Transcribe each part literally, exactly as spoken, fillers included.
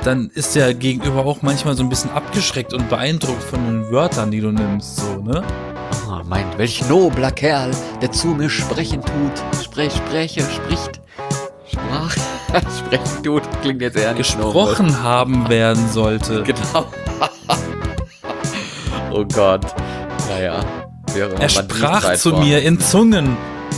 dann ist der Gegenüber auch manchmal so ein bisschen abgeschreckt und beeindruckt von den Wörtern, die du nimmst, so, ne? Oh, mein, welch nobler Kerl, der zu mir sprechen tut. Sprech, spreche, spricht. Sprach, sprechen tut, klingt jetzt eher nicht Gesprochen nobel. haben werden sollte. Genau. Oh Gott. Naja. Er sprach zu mir in Zungen.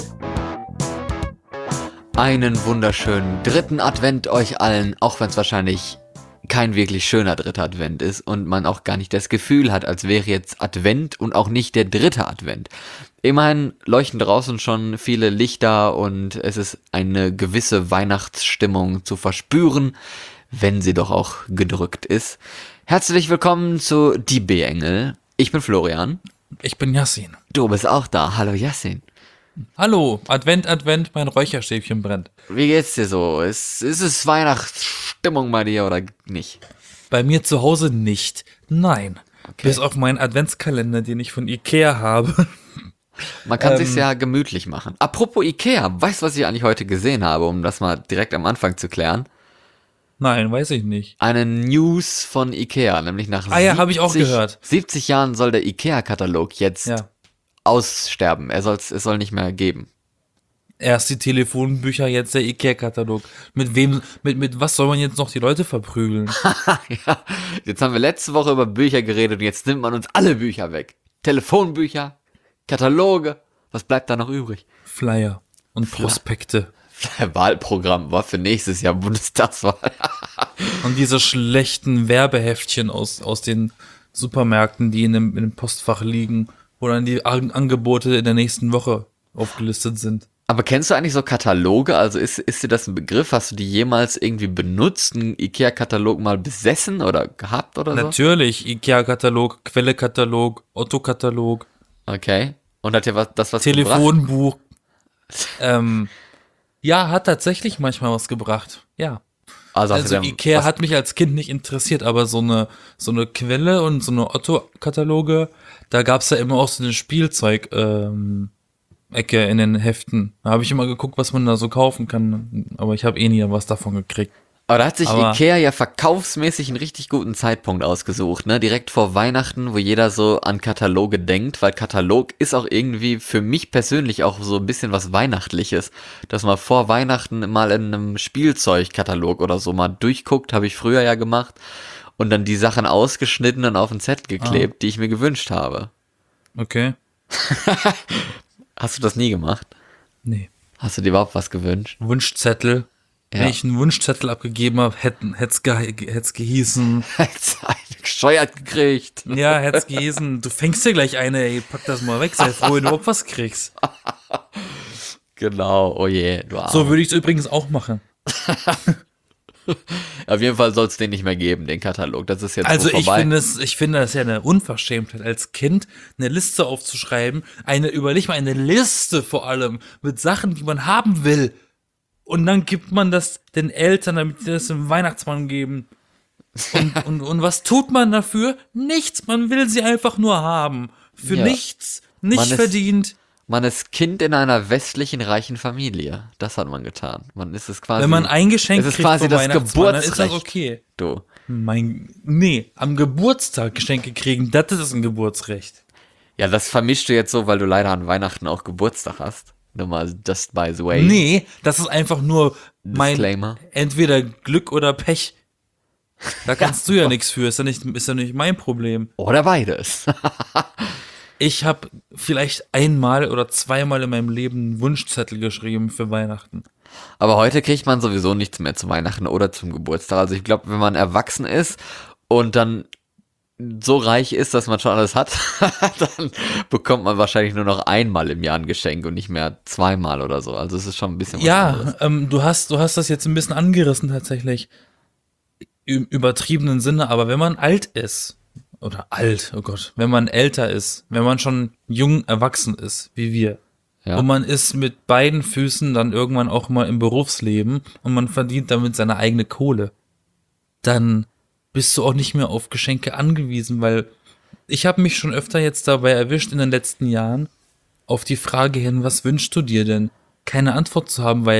Einen wunderschönen dritten Advent euch allen, auch wenn es wahrscheinlich kein wirklich schöner dritter Advent ist und man auch gar nicht das Gefühl hat, als wäre jetzt Advent und auch nicht der dritte Advent. Immerhin leuchten draußen schon viele Lichter und es ist eine gewisse Weihnachtsstimmung zu verspüren, wenn sie doch auch gedrückt ist. Herzlich willkommen zu Die B-Engel. Ich bin Florian. Ich bin Yassin. Du bist auch da. Hallo Yassin. Hallo, Advent, Advent, mein Räucherstäbchen brennt. Wie geht's dir so? Ist, ist es Weihnachtsstimmung bei dir oder nicht? Bei mir zu Hause nicht. Nein. Okay. Bis auf meinen Adventskalender, den ich von Ikea habe. Man kann ähm, sich's ja gemütlich machen. Apropos Ikea, weißt du, was ich eigentlich heute gesehen habe, um das mal direkt am Anfang zu klären? Nein, weiß ich nicht. Eine News von Ikea, nämlich nach Ah ja, habe ich auch gehört. siebzig Jahren soll der Ikea-Katalog jetzt Ja. aussterben. Er soll's, es soll nicht mehr geben. Erst die Telefonbücher, jetzt der Ikea-Katalog. Mit wem, mit, mit was soll man jetzt noch die Leute verprügeln? Ja, jetzt haben wir letzte Woche über Bücher geredet und jetzt nimmt man uns alle Bücher weg. Telefonbücher, Kataloge, was bleibt da noch übrig? Flyer und Prospekte. Wahlprogramm war für nächstes Jahr Bundestagswahl. Und diese schlechten Werbeheftchen aus, aus den Supermärkten, die in dem, in dem Postfach liegen, wo dann die An- Angebote in der nächsten Woche aufgelistet sind. Aber kennst du eigentlich so Kataloge? Also ist, ist dir das ein Begriff? Hast du die jemals irgendwie benutzt? Einen Ikea-Katalog mal besessen oder gehabt oder so? Natürlich, Ikea-Katalog, Quelle-Katalog, Otto-Katalog, Okay. Und hat dir was, das was gebracht? Telefonbuch. ähm, ja, hat tatsächlich manchmal was gebracht. Ja. Also, hast Also du dir Ikea was- hat mich als Kind nicht interessiert, aber so eine, so eine Quelle und so eine Otto-Kataloge, da gab's ja immer auch so eine Spielzeug, ähm, Ecke in den Heften. Da habe ich immer geguckt, was man da so kaufen kann, aber ich habe eh nie was davon gekriegt. Aber da hat sich Aber- Ikea ja verkaufsmäßig einen richtig guten Zeitpunkt ausgesucht, ne? Direkt vor Weihnachten, wo jeder so an Kataloge denkt, weil Katalog ist auch irgendwie für mich persönlich auch so ein bisschen was Weihnachtliches. Dass man vor Weihnachten mal in einem Spielzeugkatalog oder so mal durchguckt, habe ich früher ja gemacht. Und dann die Sachen ausgeschnitten und auf den Zettel geklebt, die ich mir gewünscht habe. Okay. Hast du das nie gemacht? Nee. Hast du dir überhaupt was gewünscht? Wunschzettel. Ja. Wenn ich einen Wunschzettel abgegeben habe, hätte es ge hätt's gehießen. Jetzt eine gesteuert gekriegt. Ja, hätte es gehießen. Du fängst dir gleich eine, ey, pack das mal weg, sei froh, wenn du überhaupt was kriegst. Genau, oh je, du Arme. So würde ich es übrigens auch machen. Auf jeden Fall soll es den nicht mehr geben, den Katalog. Das ist jetzt Also so ich vorbei. finde es, ich finde das ja eine Unverschämtheit, als Kind eine Liste aufzuschreiben, eine, überleg mal, eine Liste vor allem, mit Sachen, die man haben will. Und dann gibt man das den Eltern, damit sie das dem Weihnachtsmann geben. Und, und, und was tut man dafür? Nichts, man will sie einfach nur haben. Für Ja. nichts, nicht Man ist- verdient. Man ist Kind in einer westlichen reichen Familie. Das hat man getan. Man ist es quasi. Wenn man ein Geschenk es ist kriegt quasi vom das Weihnachtsmann, dann ist das Geburtsrecht. okay. Du. Mein, nee, am Geburtstag Geschenke kriegen, das ist ein Geburtsrecht. Ja, das vermischst du jetzt so, weil du leider an Weihnachten auch Geburtstag hast. Nur mal just by the way. Nee, das ist einfach nur mein Disclaimer. entweder Glück oder Pech. Da kannst du ja nichts für, ist ja nicht, ist ja nicht mein Problem. Oder beides. Ich habe vielleicht einmal oder zweimal in meinem Leben einen Wunschzettel geschrieben für Weihnachten. Aber heute kriegt man sowieso nichts mehr zu Weihnachten oder zum Geburtstag. Also ich glaube, wenn man erwachsen ist und dann so reich ist, dass man schon alles hat, dann bekommt man wahrscheinlich nur noch einmal im Jahr ein Geschenk und nicht mehr zweimal oder so. Also es ist schon ein bisschen was anderes. Ja, ähm, du hast, du hast das jetzt ein bisschen angerissen tatsächlich. Im übertriebenen Sinne, aber wenn man alt ist, oder alt, oh Gott, wenn man älter ist, wenn man schon jung erwachsen ist, wie wir, Ja. und man ist mit beiden Füßen dann irgendwann auch mal im Berufsleben und man verdient damit seine eigene Kohle, dann bist du auch nicht mehr auf Geschenke angewiesen, weil ich habe mich schon öfter jetzt dabei erwischt in den letzten Jahren, auf die Frage hin, was wünschst du dir denn, keine Antwort zu haben, weil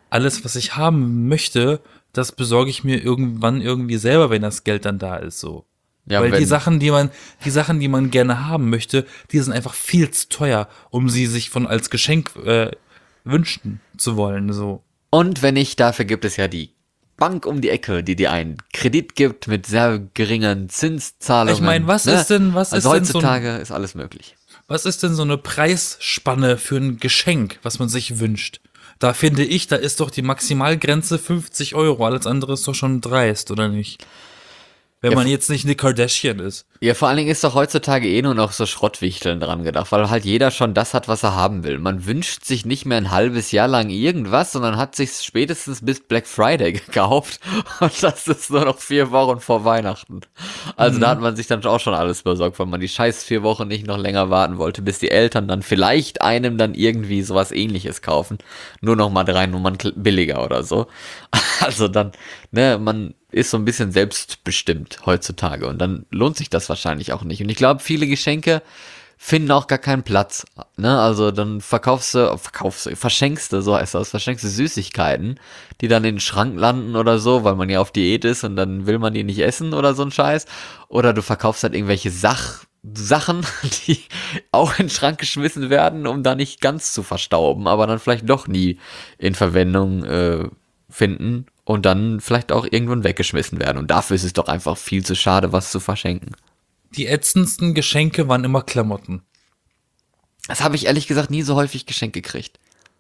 alles, was ich haben möchte, das besorge ich mir irgendwann irgendwie selber, wenn das Geld dann da ist, so. Ja, Weil wenn, die Sachen, die man, die Sachen, die man gerne haben möchte, die sind einfach viel zu teuer, um sie sich von als Geschenk äh, wünschen zu wollen, so. Und wenn nicht, dafür gibt es ja die Bank um die Ecke, die dir einen Kredit gibt mit sehr geringen Zinszahlungen. Ich meine, was ne? ist denn, was also ist denn so ein, heutzutage ist alles möglich. was ist denn so eine Preisspanne für ein Geschenk, was man sich wünscht? Da finde ich, da ist doch die Maximalgrenze fünfzig Euro, alles andere ist doch schon dreist, oder nicht? Wenn Ja, man jetzt nicht eine Kardashian ist. Ja, vor allen Dingen ist doch heutzutage eh nur noch so Schrottwichteln dran gedacht, weil halt jeder schon das hat, was er haben will. Man wünscht sich nicht mehr ein halbes Jahr lang irgendwas, sondern hat sich spätestens bis Black Friday gekauft und das ist nur noch vier Wochen vor Weihnachten. Also Mhm. da hat man sich dann auch schon alles besorgt, weil man die scheiß vier Wochen nicht noch länger warten wollte, bis die Eltern dann vielleicht einem dann irgendwie sowas Ähnliches kaufen. Nur noch mal drei Nummern kl- billiger oder so. Also dann, ne, man ist so ein bisschen selbstbestimmt heutzutage und dann lohnt sich das wahrscheinlich auch nicht. Und ich glaube, viele Geschenke finden auch gar keinen Platz, ne, also dann verkaufst du, verkaufst du, verschenkst du, so heißt das, verschenkst du Süßigkeiten, die dann in den Schrank landen oder so, weil man ja auf Diät ist und dann will man die nicht essen oder so ein Scheiß. Oder du verkaufst halt irgendwelche Sach Sachen, die auch in den Schrank geschmissen werden, um da nicht ganz zu verstauben, aber dann vielleicht doch nie in Verwendung äh, finden und dann vielleicht auch irgendwann weggeschmissen werden. Und dafür ist es doch einfach viel zu schade, was zu verschenken. Die ätzendsten Geschenke waren immer Klamotten. Das habe ich ehrlich gesagt nie so häufig geschenkt gekriegt.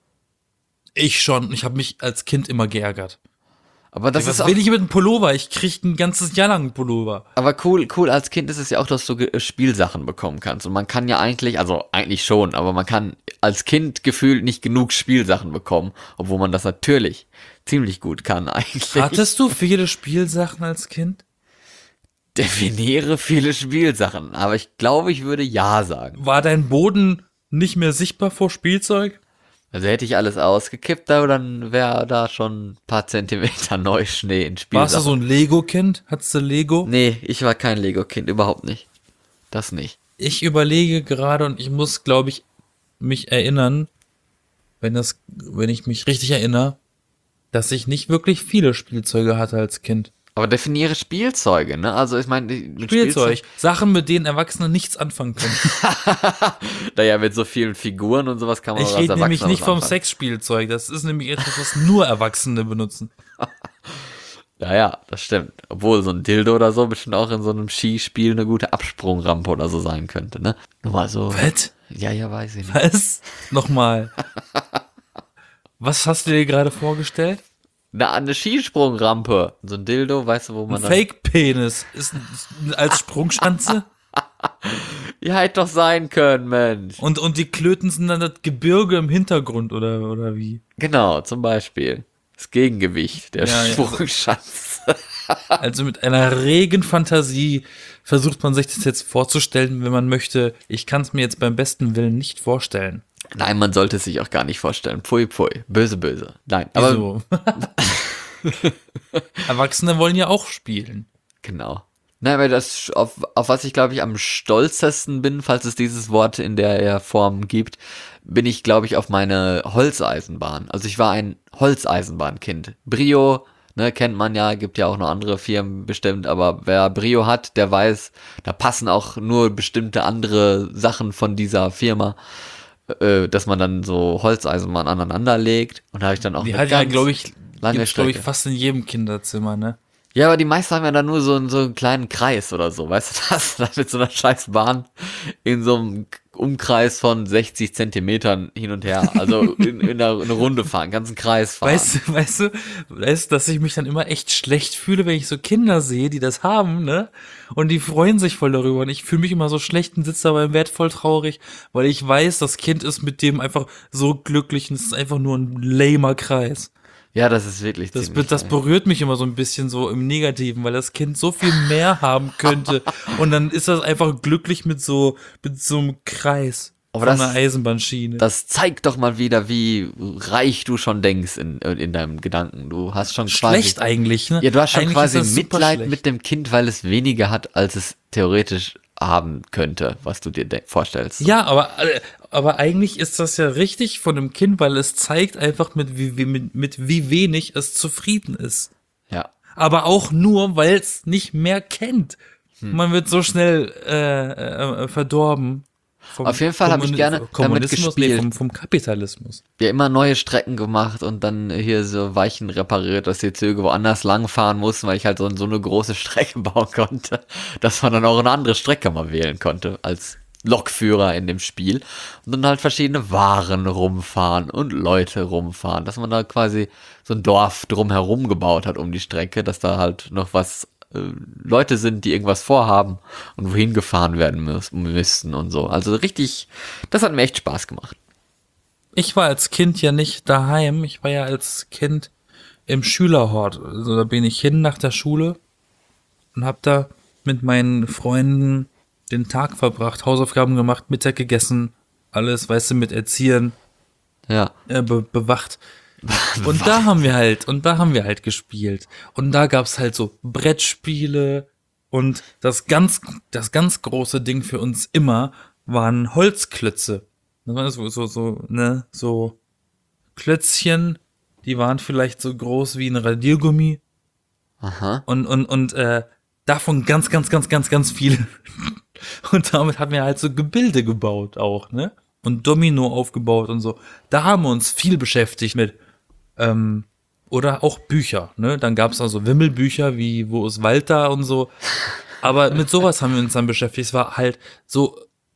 Ich schon. Ich habe mich als Kind immer geärgert. Aber das Was ist auch, will ich mit einem Pullover? Ich krieg ein ganzes Jahr lang einen Pullover. aber cool, cool als Kind ist es ja auch, dass du Ge- Spielsachen bekommen kannst. Und man kann ja eigentlich, also eigentlich schon, aber man kann als Kind gefühlt nicht genug Spielsachen bekommen, obwohl man das natürlich ziemlich gut kann eigentlich. Hattest du viele Spielsachen als Kind? Definiere viele Spielsachen, aber ich glaube, ich würde ja sagen. War dein Boden nicht mehr sichtbar vor Spielzeug? Also hätte ich alles ausgekippt, da, dann wäre da schon ein paar Zentimeter Neuschnee in Spielsachen. Warst du so ein Lego-Kind? Hattest du Lego? Nee, ich war kein Lego-Kind, überhaupt nicht. Das nicht. Ich überlege gerade und ich muss, glaube ich, mich erinnern, wenn das, wenn ich mich richtig erinnere, dass ich nicht wirklich viele Spielzeuge hatte als Kind. Aber definiere Spielzeuge, ne? Also ich meine, mit Spielzeug. Sachen, mit denen Erwachsene nichts anfangen können. Naja, mit so vielen Figuren und sowas kann man Ich was rede nämlich Erwachsenes nicht vom anfangen. Sexspielzeug. Das ist nämlich etwas, was nur Erwachsene benutzen. Ja, ja, das stimmt. Obwohl so ein Dildo oder so bestimmt auch in so einem Skispiel eine gute Absprungrampe oder so sein könnte, ne? Nur mal so. Was? Ja, ja, weiß ich nicht. Was? Nochmal. Was hast du dir gerade vorgestellt? Na, eine Skisprungrampe. So ein Dildo, weißt du, wo Ein man dann... Fake-Penis ist ist als Sprungschanze Ja, hätte doch sein können, Mensch. und, und die Klöten sind dann das Gebirge im Hintergrund oder, oder wie? Genau, zum Beispiel. Das Gegengewicht der Ja, ja. Sprungschanze. Also mit einer regen Fantasie versucht man sich das jetzt vorzustellen, wenn man möchte. Ich kann es mir jetzt beim besten Willen nicht vorstellen. Nein, man sollte es sich auch gar nicht vorstellen. Pfui, pfui. Böse, böse. Nein, aber Wieso? Erwachsene wollen ja auch spielen. genau. Nein, aber das, auf, auf was ich, glaube ich, am stolzesten bin, falls es dieses Wort in der Form gibt, bin ich, glaube ich, auf meine Holzeisenbahn. Also ich war ein Holzeisenbahnkind. Brio, ne, kennt man ja, gibt ja auch noch andere Firmen bestimmt, aber wer Brio hat, der weiß, da passen auch nur bestimmte andere Sachen von dieser Firma, äh, dass man dann so Holzeisenbahn aneinander legt. Und da habe ich dann auch Die eine hat ja, ganz glaube ich, lange gibt's, glaube ich, Strecke. fast in jedem Kinderzimmer, ne? Ja, aber die meisten haben ja dann nur so, einen- so einen kleinen Kreis oder so, weißt du, das dann mit so einer scheiß Bahn in so einem Umkreis von sechzig Zentimetern hin und her, also in, in einer, eine Runde fahren, einen ganzen Kreis fahren. Weißt du, weißt du, weißt, dass ich mich dann immer echt schlecht fühle, wenn ich so Kinder sehe, die das haben, ne? Und die freuen sich voll darüber. Und ich fühle mich immer so schlecht und sitze dabei im Bett voll traurig, weil ich weiß, das Kind ist mit dem einfach so glücklich und es ist einfach nur ein lamer Kreis. Ja, das ist wirklich Das, ziemlich das geil. berührt mich immer so ein bisschen so im Negativen, weil das Kind so viel mehr haben könnte. Und dann ist das einfach glücklich mit so, mit so einem Kreis Aber von das- einer Eisenbahnschiene. Das zeigt doch mal wieder, wie reich du schon denkst in, in deinem Gedanken. Du hast schon Schlecht quasi, eigentlich, ne? ja, du hast schon Eigentlich quasi ist das super Mitleid schlecht. mit dem Kind, weil es weniger hat, als es theoretisch haben könnte, was du dir de- vorstellst. Ja, aber, äh, aber eigentlich ist das ja richtig von einem Kind, weil es zeigt einfach, mit wie, wie, mit, mit wie wenig es zufrieden ist. Ja. Aber auch nur, weil es nicht mehr kennt. Hm. Man wird so schnell äh, äh, verdorben. Vom Auf jeden Fall habe ich Kommuni- gerne damit Kommunismus, nee, gespielt. vom, vom Kapitalismus. Wir immer neue Strecken gemacht und dann hier so Weichen repariert, dass die Züge woanders langfahren mussten, weil ich halt so, so eine große Strecke bauen konnte, dass man dann auch eine andere Strecke mal wählen konnte als Lokführer in dem Spiel. Und dann halt verschiedene Waren rumfahren und Leute rumfahren, dass man da quasi so ein Dorf drumherum gebaut hat um die Strecke, dass da halt noch was äh, Leute sind, die irgendwas vorhaben und wohin gefahren werden müß, müssten und so. Also richtig, das hat mir echt Spaß gemacht. Ich war als Kind ja nicht daheim, ich war ja als Kind im Schülerhort. Also da bin ich hin nach der Schule und hab da mit meinen Freunden den Tag verbracht, Hausaufgaben gemacht, Mittag gegessen, alles, weißt du, mit Erziehern Ja. äh, be bewacht. Und da haben wir halt, und da haben wir halt gespielt. Und da gab's halt so Brettspiele und das ganz, das ganz große Ding für uns immer waren Holzklötze. Das waren so, so, so, ne, so Klötzchen, die waren vielleicht so groß wie ein Radiergummi Aha. und, und, und, äh, davon ganz, ganz, ganz, ganz, ganz viele. Und damit haben wir halt so Gebilde gebaut auch, ne? Und Domino aufgebaut und so. Da haben wir uns viel beschäftigt mit. Ähm, oder auch Bücher, ne? Dann gab's also Wimmelbücher wie Wo ist Walter und so. Aber mit sowas haben wir uns dann beschäftigt. Es war halt so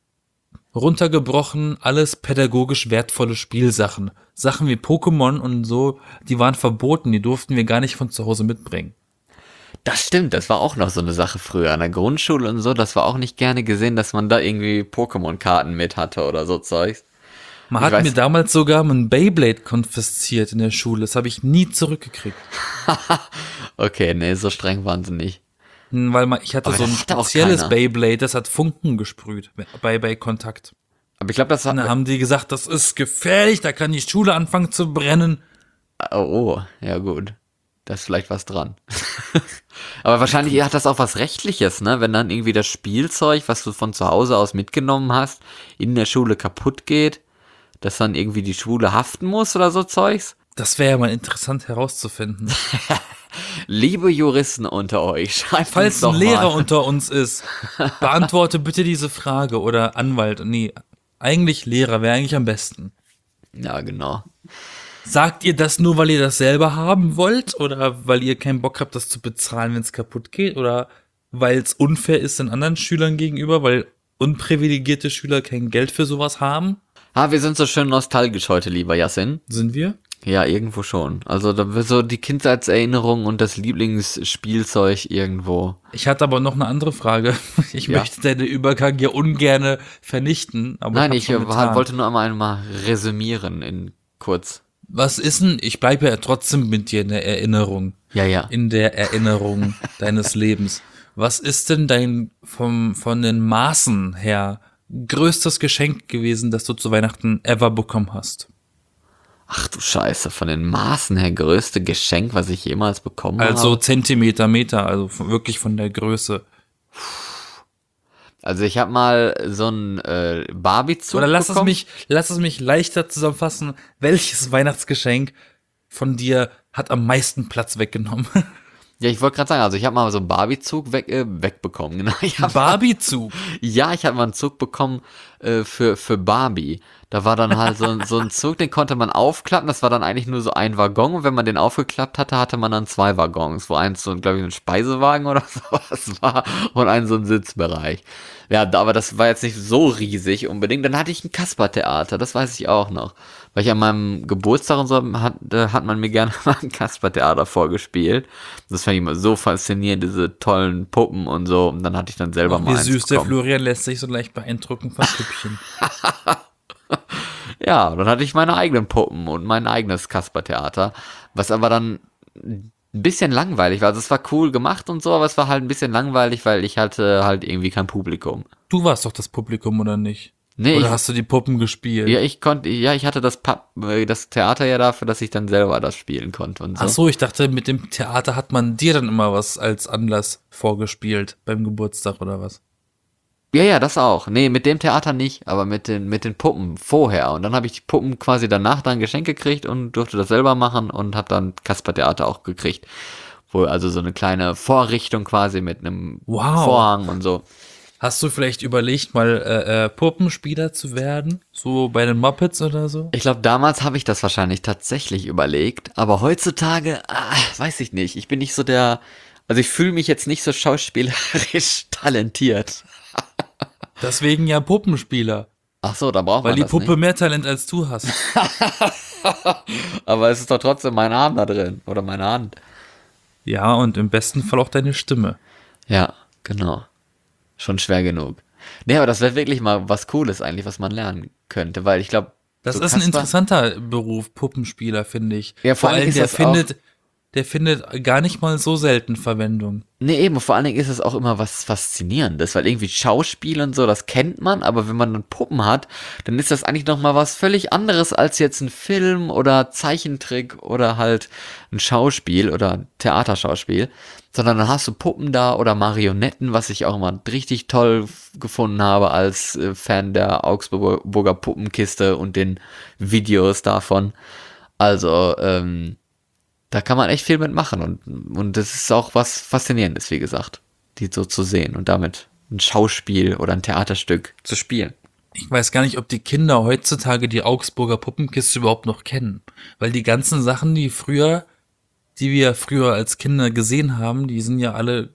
runtergebrochen, alles pädagogisch wertvolle Spielsachen. Sachen wie Pokémon und so, die waren verboten, die durften wir gar nicht von zu Hause mitbringen. Das stimmt, das war auch noch so eine Sache früher an der Grundschule und so. Das war auch nicht gerne gesehen, dass man da irgendwie Pokémon-Karten mit hatte oder so Zeugs. Man Ich hat weiß- mir damals sogar ein Beyblade konfisziert in der Schule. Das habe ich nie zurückgekriegt. Okay, nee, so streng waren sie nicht. Hm, Weil man, ich hatte Aber so ein das hatte auch spezielles keiner. Beyblade, das hat Funken gesprüht bei, bei Kontakt. Aber ich glaube, das Und war. dann haben die gesagt, das ist gefährlich, da kann die Schule anfangen zu brennen. Oh, oh, ja gut. Da ist vielleicht was dran. Aber wahrscheinlich hat das auch was Rechtliches, ne? Wenn dann irgendwie das Spielzeug, was du von zu Hause aus mitgenommen hast, in der Schule kaputt geht, dass dann irgendwie die Schule haften muss oder so Zeugs. Das wäre ja mal interessant herauszufinden. Liebe Juristen unter euch, schreibt Falls uns doch ein Lehrer mal. unter uns ist, beantworte bitte diese Frage oder Anwalt. Nee, eigentlich Lehrer wäre eigentlich am besten. Ja, genau. Sagt ihr das nur, weil ihr das selber haben wollt? Oder weil ihr keinen Bock habt, das zu bezahlen, wenn es kaputt geht? Oder weil es unfair ist den anderen Schülern gegenüber, weil unprivilegierte Schüler kein Geld für sowas haben? Ah, wir sind so schön nostalgisch heute, lieber Yassin. Sind wir? Ja, irgendwo schon. Also da wird so die Kindheitserinnerung und das Lieblingsspielzeug irgendwo. Ich hatte aber noch eine andere Frage. Ich Ja. möchte deinen Übergang ja ungerne vernichten. Aber Nein, hab's ich schon äh, getan. wollte nur einmal, einmal resümieren in kurz. Was ist denn? Ich bleibe ja trotzdem mit dir in der Erinnerung. Ja, ja. In der Erinnerung deines Lebens. Was ist denn dein vom, von den Maßen her größtes Geschenk gewesen, das du zu Weihnachten ever bekommen hast? Ach du Scheiße, von den Maßen her größte Geschenk, was ich jemals bekommen Also habe. Zentimeter, Meter, also von- wirklich von der Größe. Also ich habe mal so einen äh, Barbie-Zug Oder lass es bekommen. mich, lass es mich leichter zusammenfassen. Welches Weihnachtsgeschenk von dir hat am meisten Platz weggenommen? Ja, ich wollte gerade sagen, also ich habe mal so einen Barbie-Zug weg, äh, wegbekommen. Genau. Ich hab, Barbie-Zug. ja, ich habe mal einen Zug bekommen äh, für, für Barbie. Da war dann halt so, ein- so ein Zug, den konnte man aufklappen. Das war dann eigentlich nur so ein Waggon. Und wenn man den aufgeklappt hatte, hatte man dann zwei Waggons. Wo eins so, glaube ich, ein Speisewagen oder sowas war und ein so ein Sitzbereich. Ja, da- aber das war jetzt nicht so riesig unbedingt. Dann hatte ich ein Kaspertheater, das weiß ich auch noch. Weil ich an meinem Geburtstag und so hat, äh, hat man mir gerne mal ein Kaspertheater vorgespielt. Das fand ich immer so faszinierend, diese tollen Puppen und so. Und dann hatte ich dann selber mal Wie eins süß der bekommen. Florian lässt sich so leicht beeindrucken von Püppchen. Ja, dann hatte ich meine eigenen Puppen und mein eigenes Kaspertheater, was aber dann ein bisschen langweilig war. Also es war cool gemacht und so, aber es war halt ein bisschen langweilig, weil ich hatte halt irgendwie kein Publikum. Du warst doch das Publikum, oder nicht? Nee, Oder ich, hast du die Puppen gespielt? ja, ich konnte, ja, ich hatte das, Pap äh, das Theater ja dafür, dass ich dann selber das spielen konnte und so. Ach so, ich dachte, mit dem Theater hat man dir dann immer was als Anlass vorgespielt beim Geburtstag oder was? Ja, ja, das auch. Nee, mit dem Theater nicht, aber mit den, mit den Puppen vorher. Und dann habe ich die Puppen quasi danach dann geschenkt gekriegt und durfte das selber machen und habe dann Kasper-Theater auch gekriegt. Wo also so eine kleine Vorrichtung quasi mit einem Wow. Vorhang und so. Hast du vielleicht überlegt, mal äh, äh, Puppenspieler zu werden? So bei den Muppets oder so? Ich glaube, damals habe ich das wahrscheinlich tatsächlich überlegt, aber heutzutage, ah, weiß ich nicht. Ich bin nicht so der, also ich fühle mich jetzt nicht so schauspielerisch talentiert. Deswegen ja Puppenspieler. Ach so, da braucht Weil man die das Puppe nicht. mehr Talent als du hast. Aber es ist doch trotzdem mein Arm da drin oder meine Hand. Ja, und im besten Fall auch deine Stimme. Ja, genau. Schon schwer genug. Nee, aber das wäre wirklich mal was Cooles eigentlich, was man lernen könnte, weil ich glaube, Das so ist ein Kasper- interessanter Beruf, Puppenspieler, finde ich. Ja, vor vor allen allem, Dingen ist der das auch- findet, der findet gar nicht mal so selten Verwendung. Nee, eben, vor allen Dingen ist es auch immer was Faszinierendes, weil irgendwie Schauspiel und so, das kennt man, aber wenn man dann Puppen hat, dann ist das eigentlich nochmal was völlig anderes als jetzt ein Film oder Zeichentrick oder halt ein Schauspiel oder ein Theaterschauspiel, sondern dann hast du Puppen da oder Marionetten, was ich auch immer richtig toll f- gefunden habe als äh, Fan der Augsburger Puppenkiste und den Videos davon. Also, ähm, da kann man echt viel mitmachen und, und das ist auch was Faszinierendes, wie gesagt, die so zu sehen und damit ein Schauspiel oder ein Theaterstück zu spielen. Ich weiß gar nicht, ob die Kinder heutzutage die Augsburger Puppenkiste überhaupt noch kennen. Weil die ganzen Sachen, die früher, die wir früher als Kinder gesehen haben, die sind ja alle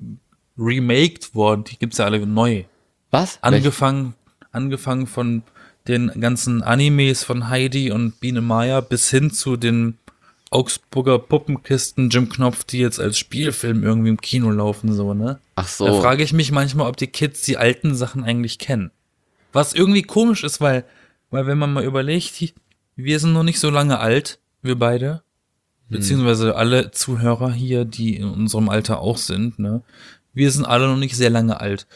remaked worden. Die gibt's ja alle neu. Was? Angefangen, angefangen von den ganzen Animes von Heidi und Biene Maya bis hin zu den Augsburger Puppenkisten Jim Knopf, die jetzt als Spielfilm irgendwie im Kino laufen, so, ne? Ach so. Da frage ich mich manchmal, ob die Kids die alten Sachen eigentlich kennen. Was irgendwie komisch ist, weil, weil wenn man mal überlegt, die- wir sind noch nicht so lange alt, wir beide, beziehungsweise alle Zuhörer hier, die in unserem Alter auch sind, ne? Wir sind alle noch nicht sehr lange alt.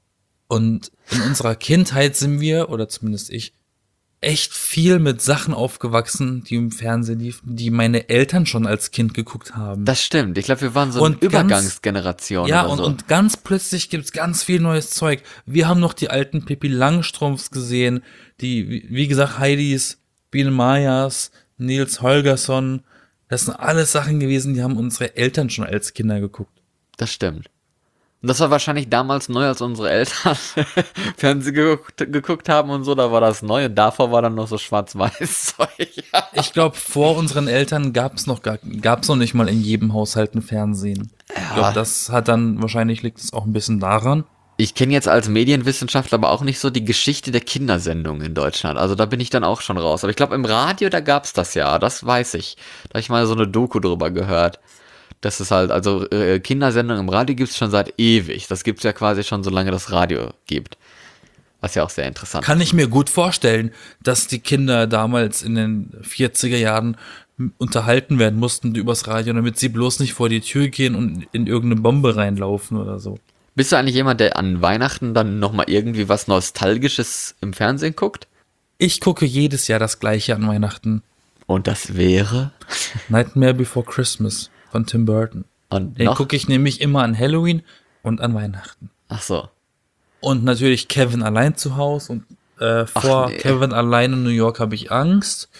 Und in unserer Kindheit sind wir, oder zumindest ich, echt viel mit Sachen aufgewachsen, die im Fernsehen liefen, die meine Eltern schon als Kind geguckt haben. Das stimmt. Ich glaube, wir waren so eine Und ganz- Übergangsgeneration ja, oder und, so. und ganz plötzlich gibt's ganz viel neues Zeug. Wir haben noch die alten Pippi Langstrumpfs gesehen, die, wie- wie gesagt, Heidis, Biene Mayas, Nils Holgersson. Das sind alles Sachen gewesen, die haben unsere Eltern schon als Kinder geguckt. Das stimmt. Und das war wahrscheinlich damals neu, als unsere Eltern Fernsehen geguckt, geguckt haben und so, da war das neu und davor war dann noch so schwarz-weiß Zeug. Ich glaube, vor unseren Eltern gab's noch gar, gab's noch nicht mal in jedem Haushalt ein Fernsehen. Ich glaube, das hat dann, wahrscheinlich liegt es auch ein bisschen daran. Ich kenne jetzt als Medienwissenschaftler aber auch nicht so die Geschichte der Kindersendungen in Deutschland. Also da bin ich dann auch schon raus. Aber ich glaube, im Radio, da gab's das ja. Das weiß ich. Da habe ich mal so eine Doku drüber gehört. Das ist halt, also äh, Kindersendungen im Radio gibt's schon seit ewig. Das gibt's ja quasi schon, solange das Radio gibt. Was ja auch sehr interessant Kann ich mir gut vorstellen, dass die Kinder damals in den vierziger Jahren m- unterhalten werden mussten übers Radio, damit sie bloß nicht vor die Tür gehen und in irgendeine Bombe reinlaufen oder so. Bist du eigentlich jemand, der an Weihnachten dann nochmal irgendwie was Nostalgisches im Fernsehen guckt? Ich gucke jedes Jahr das gleiche an Weihnachten. Und das wäre? Nightmare Before Christmas von Tim Burton. Und Den noch? gucke ich nämlich immer an Halloween und an Weihnachten. Ach so. Und natürlich Kevin allein zu Hause und äh, vor nee. Kevin allein in New York habe ich Angst.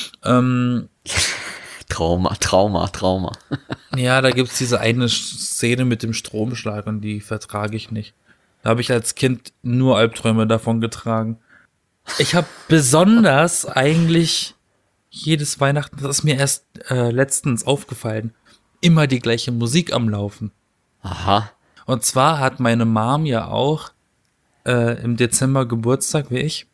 Ähm, Trauma, Trauma, Trauma. Ja, da gibt's diese eine Szene mit dem Stromschlag und die vertrage ich nicht. Da habe ich als Kind nur Albträume davon getragen. Ich habe besonders eigentlich jedes Weihnachten, das ist mir erst äh, letztens aufgefallen, immer die gleiche Musik am Laufen. Aha. Und zwar hat meine Mom ja auch äh, im Dezember Geburtstag wie ich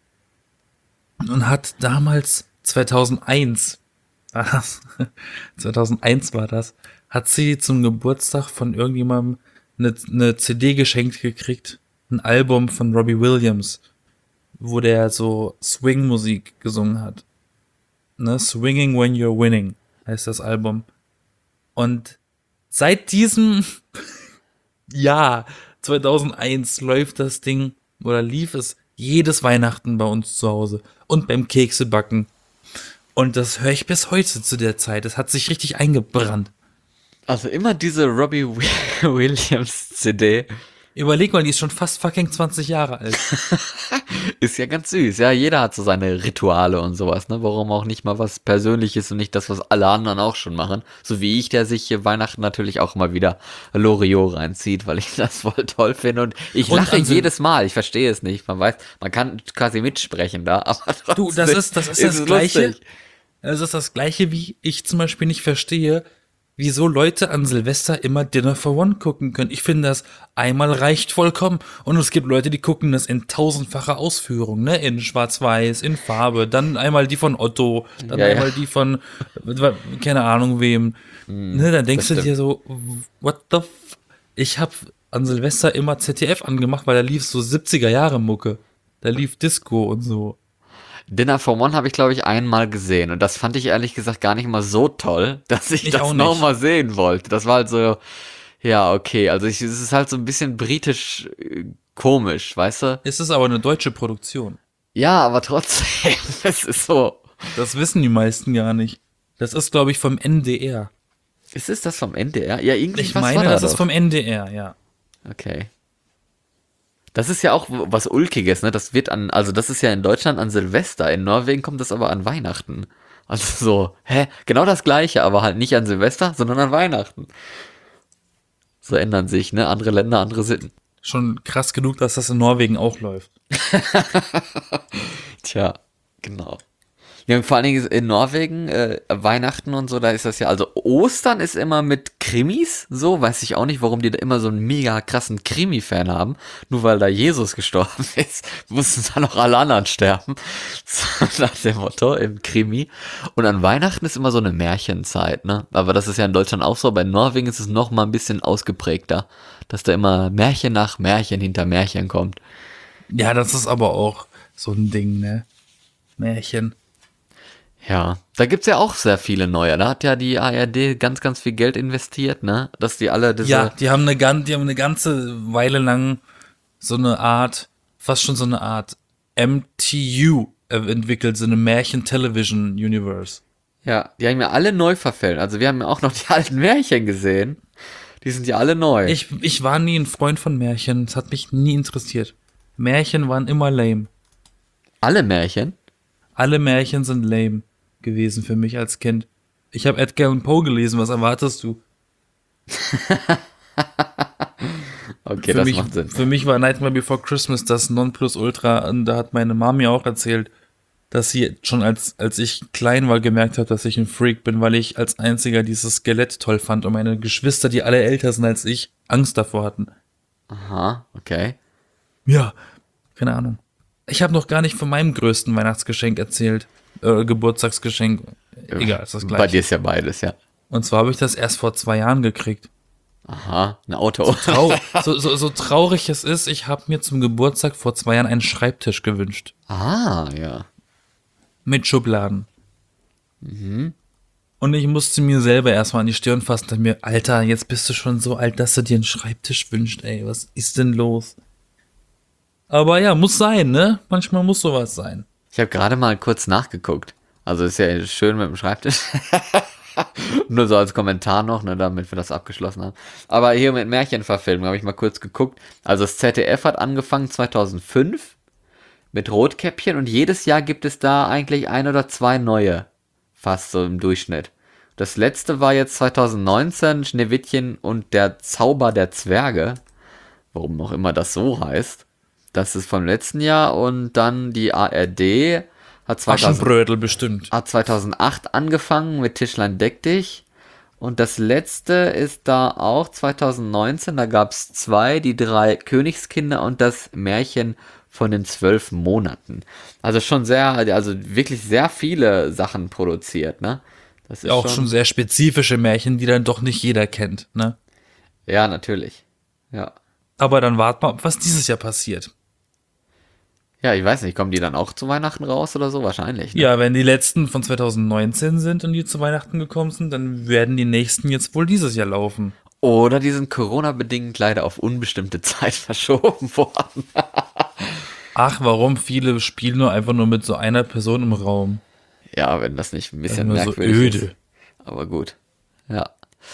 und hat damals zweitausendeins, war das, zweitausendeins war das, hat sie zum Geburtstag von irgendjemandem eine, eine C D geschenkt gekriegt, ein Album von Robbie Williams, wo der so Swing-Musik gesungen hat. Ne? Swinging When You're Winning heißt das Album. Und seit diesem Jahr, zweitausendeins, läuft das Ding oder lief es jedes Weihnachten bei uns zu Hause und beim Keksebacken. Und das höre ich bis heute zu der Zeit. Das hat sich richtig eingebrannt. Also immer diese Robbie Wi- Williams C D. Überleg mal, die ist schon fast fucking zwanzig Jahre alt. Ist ja ganz süß. Ja, jeder hat so seine Rituale und sowas, ne? Warum auch nicht mal was Persönliches und nicht das, was alle anderen auch schon machen. So wie ich, der sich hier Weihnachten natürlich auch mal wieder Loriot reinzieht, weil ich das voll toll finde. Und ich Und lache also- jedes Mal. Ich verstehe es nicht. Man weiß, man kann quasi mitsprechen da, aber trotzdem Du, das ist das, ist das es Gleiche. lustig. Das ist das Gleiche, wie ich zum Beispiel nicht verstehe, wieso Leute an Silvester immer Dinner for One gucken können. Ich finde, das einmal reicht vollkommen. Und es gibt Leute, die gucken das in tausendfacher Ausführung, ne? In Schwarz-Weiß, in Farbe, dann einmal die von Otto, dann Ja, ja. einmal die von, äh, keine Ahnung wem. Ne? Dann denkst du das dir so, what the f Ich hab an Silvester immer Z D F angemacht, weil da lief so siebziger Jahre Mucke. Da lief Disco und so. Dinner for One habe ich, glaube ich, einmal gesehen. Und das fand ich ehrlich gesagt gar nicht mal so toll, dass ich, Ich das auch nicht. nochmal sehen wollte. Das war halt so, ja, okay. Also ich, es ist halt so ein bisschen britisch äh, komisch, weißt du? Es ist aber eine deutsche Produktion. Ja, aber trotzdem, es ist so. Das wissen die meisten gar nicht. Das ist, glaube ich, vom N D R. Ist es das vom N D R? Ja, irgendwie Ich was meine, war da das ist doch. vom N D R, ja. Okay. Das ist ja auch was Ulkiges, ne? Das wird an, also das ist ja in Deutschland an Silvester. In Norwegen kommt das aber an Weihnachten. Also so, hä? Genau das Gleiche, aber halt nicht an Silvester, sondern an Weihnachten. So ändern sich, ne? Andere Länder, andere Sitten. Schon krass genug, dass das in Norwegen auch läuft. Tja, genau. Ja, und vor allen Dingen in Norwegen, äh, Weihnachten und so, da ist das ja, also Ostern ist immer mit Krimis, so, weiß ich auch nicht, warum die da immer so einen mega krassen Krimi-Fan haben, nur weil da Jesus gestorben ist, mussten dann auch alle anderen sterben, so nach dem Motto im Krimi. Und an Weihnachten ist immer so eine Märchenzeit, ne, aber das ist ja in Deutschland auch so, bei Norwegen ist es noch mal ein bisschen ausgeprägter, dass da immer Märchen nach Märchen hinter Märchen kommt. Ja, das ist aber auch so ein Ding, ne? Märchen. Ja, da gibt's ja auch sehr viele neue. Da hat ja die A R D ganz, ganz viel Geld investiert, ne? Dass die alle diese. Ja, die haben eine, gan- die haben eine ganze Weile lang so eine Art, fast schon so eine Art M T U entwickelt, so eine Märchen-Television-Universe. Ja, die haben ja alle neu verfilmt. Also wir haben ja auch noch die alten Märchen gesehen. Die sind ja alle neu. Ich, ich war nie ein Freund von Märchen, es hat mich nie interessiert. Märchen waren immer lame. Alle Märchen? Alle Märchen sind lame gewesen für mich als Kind. Ich habe Edgar Allan Poe gelesen, was erwartest du? Okay, für, das mich, macht Sinn. für mich war Nightmare Before Christmas das Nonplusultra. Und da hat meine Mama mir auch erzählt, dass sie schon als, als ich klein war gemerkt hat, dass ich ein Freak bin, weil ich als einziger dieses Skelett toll fand und meine Geschwister, die alle älter sind als ich, Angst davor hatten. Aha, okay. Ja, keine Ahnung. Ich habe noch gar nicht von meinem größten Weihnachtsgeschenk erzählt. Äh, Geburtstagsgeschenk. Egal, ist das gleiche. Bei dir ist ja beides, ja. Und zwar habe ich das erst vor zwei Jahren gekriegt. Aha, ein Auto. Trau so, so, so traurig es ist, ich habe mir zum Geburtstag vor zwei Jahren einen Schreibtisch gewünscht. Ah, ja. Mit Schubladen. Und ich musste mir selber erstmal an die Stirn fassen und dachte mir, Alter, jetzt bist du schon so alt, dass du dir einen Schreibtisch wünschst, ey, was ist denn los? Aber ja, muss sein, ne? Manchmal muss sowas sein. Ich habe gerade mal kurz nachgeguckt. Also ist ja schön mit dem Schreibtisch. Nur so als Kommentar noch, ne, damit wir das abgeschlossen haben. Aber hier mit Märchenverfilmung habe ich mal kurz geguckt. Also das Z D F hat angefangen zweitausendfünf mit Rotkäppchen und jedes Jahr gibt es da eigentlich ein oder zwei neue. Fast so im Durchschnitt. Das letzte war jetzt zweitausendneunzehn, Schneewittchen und der Zauber der Zwerge. Warum auch immer das so heißt. Das ist vom letzten Jahr und dann die A R D hat, zweitausend, Aschenbrödel bestimmt. hat zweitausendacht angefangen mit Tischlein deck dich und das letzte ist da auch zweitausendneunzehn, da gab es zwei, die drei Königskinder und das Märchen von den zwölf Monaten. Also schon sehr, also wirklich sehr viele Sachen produziert, ne? Das ist Auch schon sehr spezifische Märchen, die dann doch nicht jeder kennt, ne? Ja, natürlich. Ja. Aber dann wart mal, was dieses Jahr passiert. Ja, ich weiß nicht, kommen die dann auch zu Weihnachten raus oder so? Wahrscheinlich. Ne? Ja, wenn die letzten von zweitausendneunzehn sind und die zu Weihnachten gekommen sind, dann werden die nächsten jetzt wohl dieses Jahr laufen. Oder die sind Corona-bedingt leider auf unbestimmte Zeit verschoben worden. Ach, warum? Viele spielen nur einfach nur mit so einer Person im Raum. Ja, wenn das nicht ein bisschen Nur so merkwürdig öde. ist. Aber gut. Ja.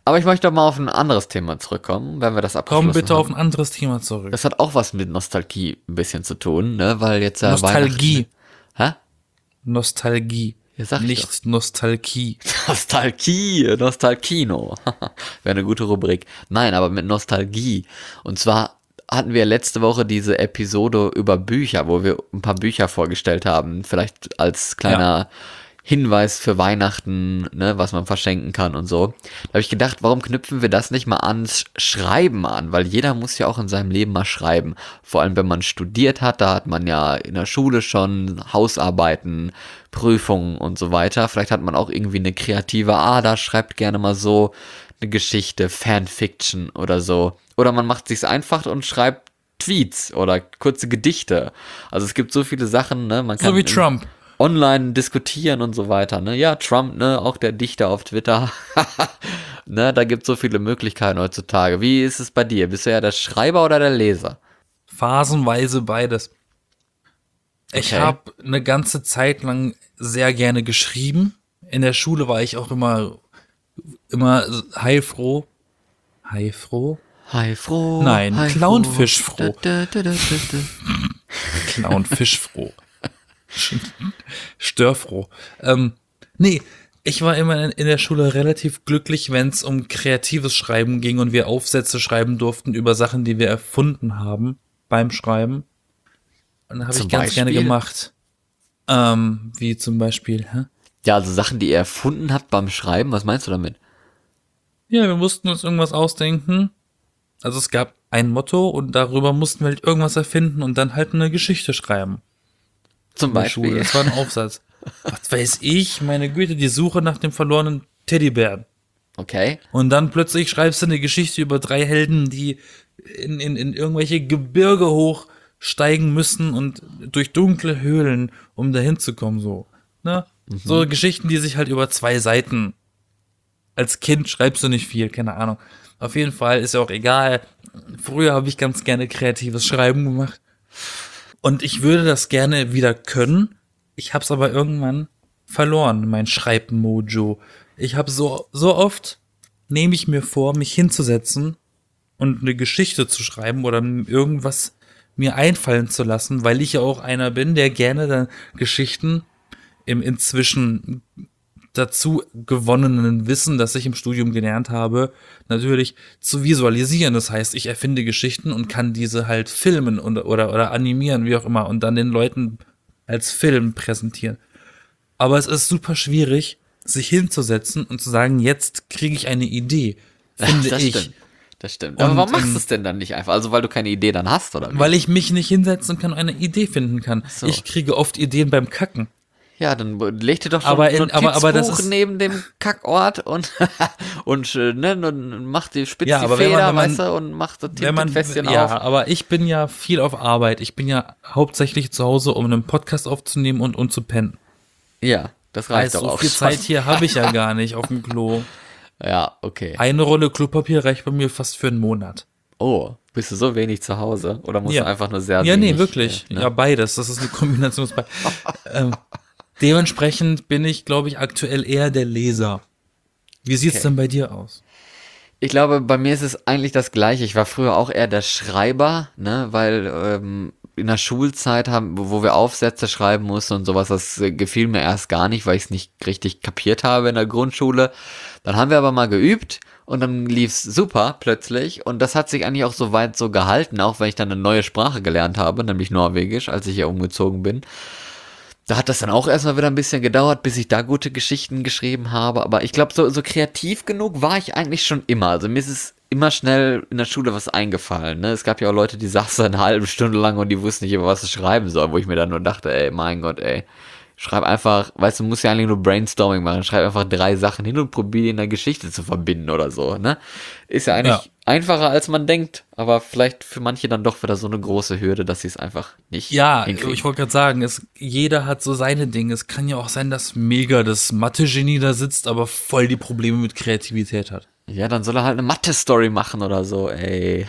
Aber ich möchte doch mal auf ein anderes Thema zurückkommen, wenn wir das abgeschlossen Komm bitte haben. auf ein anderes Thema zurück. Das hat auch was mit Nostalgie ein bisschen zu tun, ne? Weil jetzt ja Nostalgie. Weihnachten- Hä? Nostalgie. Ja, sag ich Nicht Nostalgie. Nostalgie, Nostalkino. Wäre eine gute Rubrik. Nein, aber mit Nostalgie. Und zwar hatten wir letzte Woche diese Episode über Bücher, wo wir ein paar Bücher vorgestellt haben. Vielleicht als kleiner Hinweis für Weihnachten, ne, was man verschenken kann und so. Da habe ich gedacht, warum knüpfen wir das nicht mal ans Schreiben an? Weil jeder muss ja auch in seinem Leben mal schreiben. Vor allem, wenn man studiert hat, da hat man ja in der Schule schon Hausarbeiten, Prüfungen und so weiter. Vielleicht hat man auch irgendwie eine kreative Ader, schreibt gerne mal so eine Geschichte, Fanfiction oder so. Oder man macht sich's einfach und schreibt Tweets oder kurze Gedichte. Also es gibt so viele Sachen, ne? Man kann So wie Trump. online diskutieren und so weiter, ne? Ja, Trump, ne, auch der Dichter auf Twitter. Ne, da gibt es so viele Möglichkeiten heutzutage. Wie ist es bei dir? Bist du ja der Schreiber oder der Leser? Phasenweise beides. Ich Okay. habe eine ganze Zeit lang sehr gerne geschrieben. In der Schule war ich auch immer, immer heilfroh. Heilfroh? Hi, froh. Nein, hi, Clownfischfroh. Da, da, da, da, da. Clownfischfroh. Störfroh. Ähm, nee, ich war immer in, in der Schule relativ glücklich, wenn es um kreatives Schreiben ging und wir Aufsätze schreiben durften über Sachen, die wir erfunden haben beim Schreiben. Und dann habe Zum ich ganz gerne Beispiel? gemacht. Ähm, wie zum Beispiel, hä? Ja, also Sachen, die ihr erfunden habt beim Schreiben, was meinst du damit? Ja, wir mussten uns irgendwas ausdenken. Also es gab ein Motto und darüber mussten wir halt irgendwas erfinden und dann halt eine Geschichte schreiben. Zum In der Schule. Beispiel. Das war ein Aufsatz. Was weiß ich, meine Güte, die Suche nach dem verlorenen Teddybären. Okay. Und dann plötzlich schreibst du eine Geschichte über drei Helden, die in, in, in irgendwelche Gebirge hochsteigen müssen und durch dunkle Höhlen, um dahin zu kommen, so. Ne? So Geschichten, die sich halt über zwei Seiten. Als Kind schreibst du nicht viel, keine Ahnung. Auf jeden Fall ist ja auch egal. Früher habe ich ganz gerne kreatives Schreiben gemacht. Und ich würde das gerne wieder können. Ich habe es aber irgendwann verloren, mein Schreibmojo. Ich habe so, so oft, nehme ich mir vor, mich hinzusetzen und eine Geschichte zu schreiben oder irgendwas mir einfallen zu lassen, weil ich ja auch einer bin, der gerne dann Geschichten im inzwischen dazu gewonnenen Wissen, das ich im Studium gelernt habe, natürlich zu visualisieren. Das heißt, ich erfinde Geschichten und kann diese halt filmen und, oder, oder animieren, wie auch immer, und dann den Leuten als Film präsentieren. Aber es ist super schwierig, sich hinzusetzen und zu sagen, jetzt kriege ich eine Idee, finde das ich. Stimmt. Das stimmt. Aber Und, warum machst ähm, du es denn dann nicht einfach? Also weil du keine Idee dann hast, oder wie? Weil ich mich nicht hinsetzen kann und eine Idee finden kann. So. Ich kriege oft Ideen beim Kacken. Ja, dann leg dir doch so Aber ein in- aber- aber das Notizbuch ist- neben dem Kackort und und äh, ne, und mach die spitz Ja, die aber wenn man- Feder, wenn man- weißt du, und mach das Wenn man, Tintenfässchen ja, auf. aber ich bin ja viel auf Arbeit. Ich bin ja hauptsächlich zu Hause, um einen Podcast aufzunehmen und, und zu pennen. Ja, das reicht Also doch so auch viel schon. Zeit hier habe ich ja gar nicht auf dem Klo. Ja, okay. Eine Rolle Klopapier reicht bei mir fast für einen Monat. Oh, bist du so wenig zu Hause? Oder musst Ja. du einfach nur sehr Ja, nee, wenig, wirklich. äh, ne? Ja, beides. Das ist eine Kombination aus beiden. ähm, dementsprechend bin ich, glaube ich, aktuell eher der Leser. Wie sieht's Okay. denn bei dir aus? Ich glaube, bei mir ist es eigentlich das Gleiche. Ich war früher auch eher der Schreiber, ne, weil ähm, in der Schulzeit haben, wo wir Aufsätze schreiben mussten und sowas, das äh, gefiel mir erst gar nicht, weil ich es nicht richtig kapiert habe in der Grundschule. Dann haben wir aber mal geübt und dann lief's super plötzlich und das hat sich eigentlich auch so weit so gehalten, auch wenn ich dann eine neue Sprache gelernt habe, nämlich Norwegisch, als ich hier umgezogen bin. Da hat das dann auch erstmal wieder ein bisschen gedauert, bis ich da gute Geschichten geschrieben habe. Aber ich glaube, so, so kreativ genug war ich eigentlich schon immer. Also mir ist es immer schnell in der Schule was eingefallen. Ne? Es gab ja auch Leute, die saßen eine halbe Stunde lang und die wussten nicht, über was sie schreiben sollen. Wo ich mir dann nur dachte, ey, mein Gott, ey. Schreib einfach, weißt du, du musst ja eigentlich nur Brainstorming machen. Schreib einfach drei Sachen hin und probier die in der Geschichte zu verbinden oder so. Ne? Ist ja eigentlich Ja. einfacher, als man denkt. Aber vielleicht für manche dann doch wieder so eine große Hürde, dass sie es einfach nicht Ja, hinkriegen. ich wollte gerade sagen, es, jeder hat so seine Dinge. Es kann ja auch sein, dass mega das Mathe-Genie da sitzt, aber voll die Probleme mit Kreativität hat. Ja, dann soll er halt eine Mathe-Story machen oder so, ey.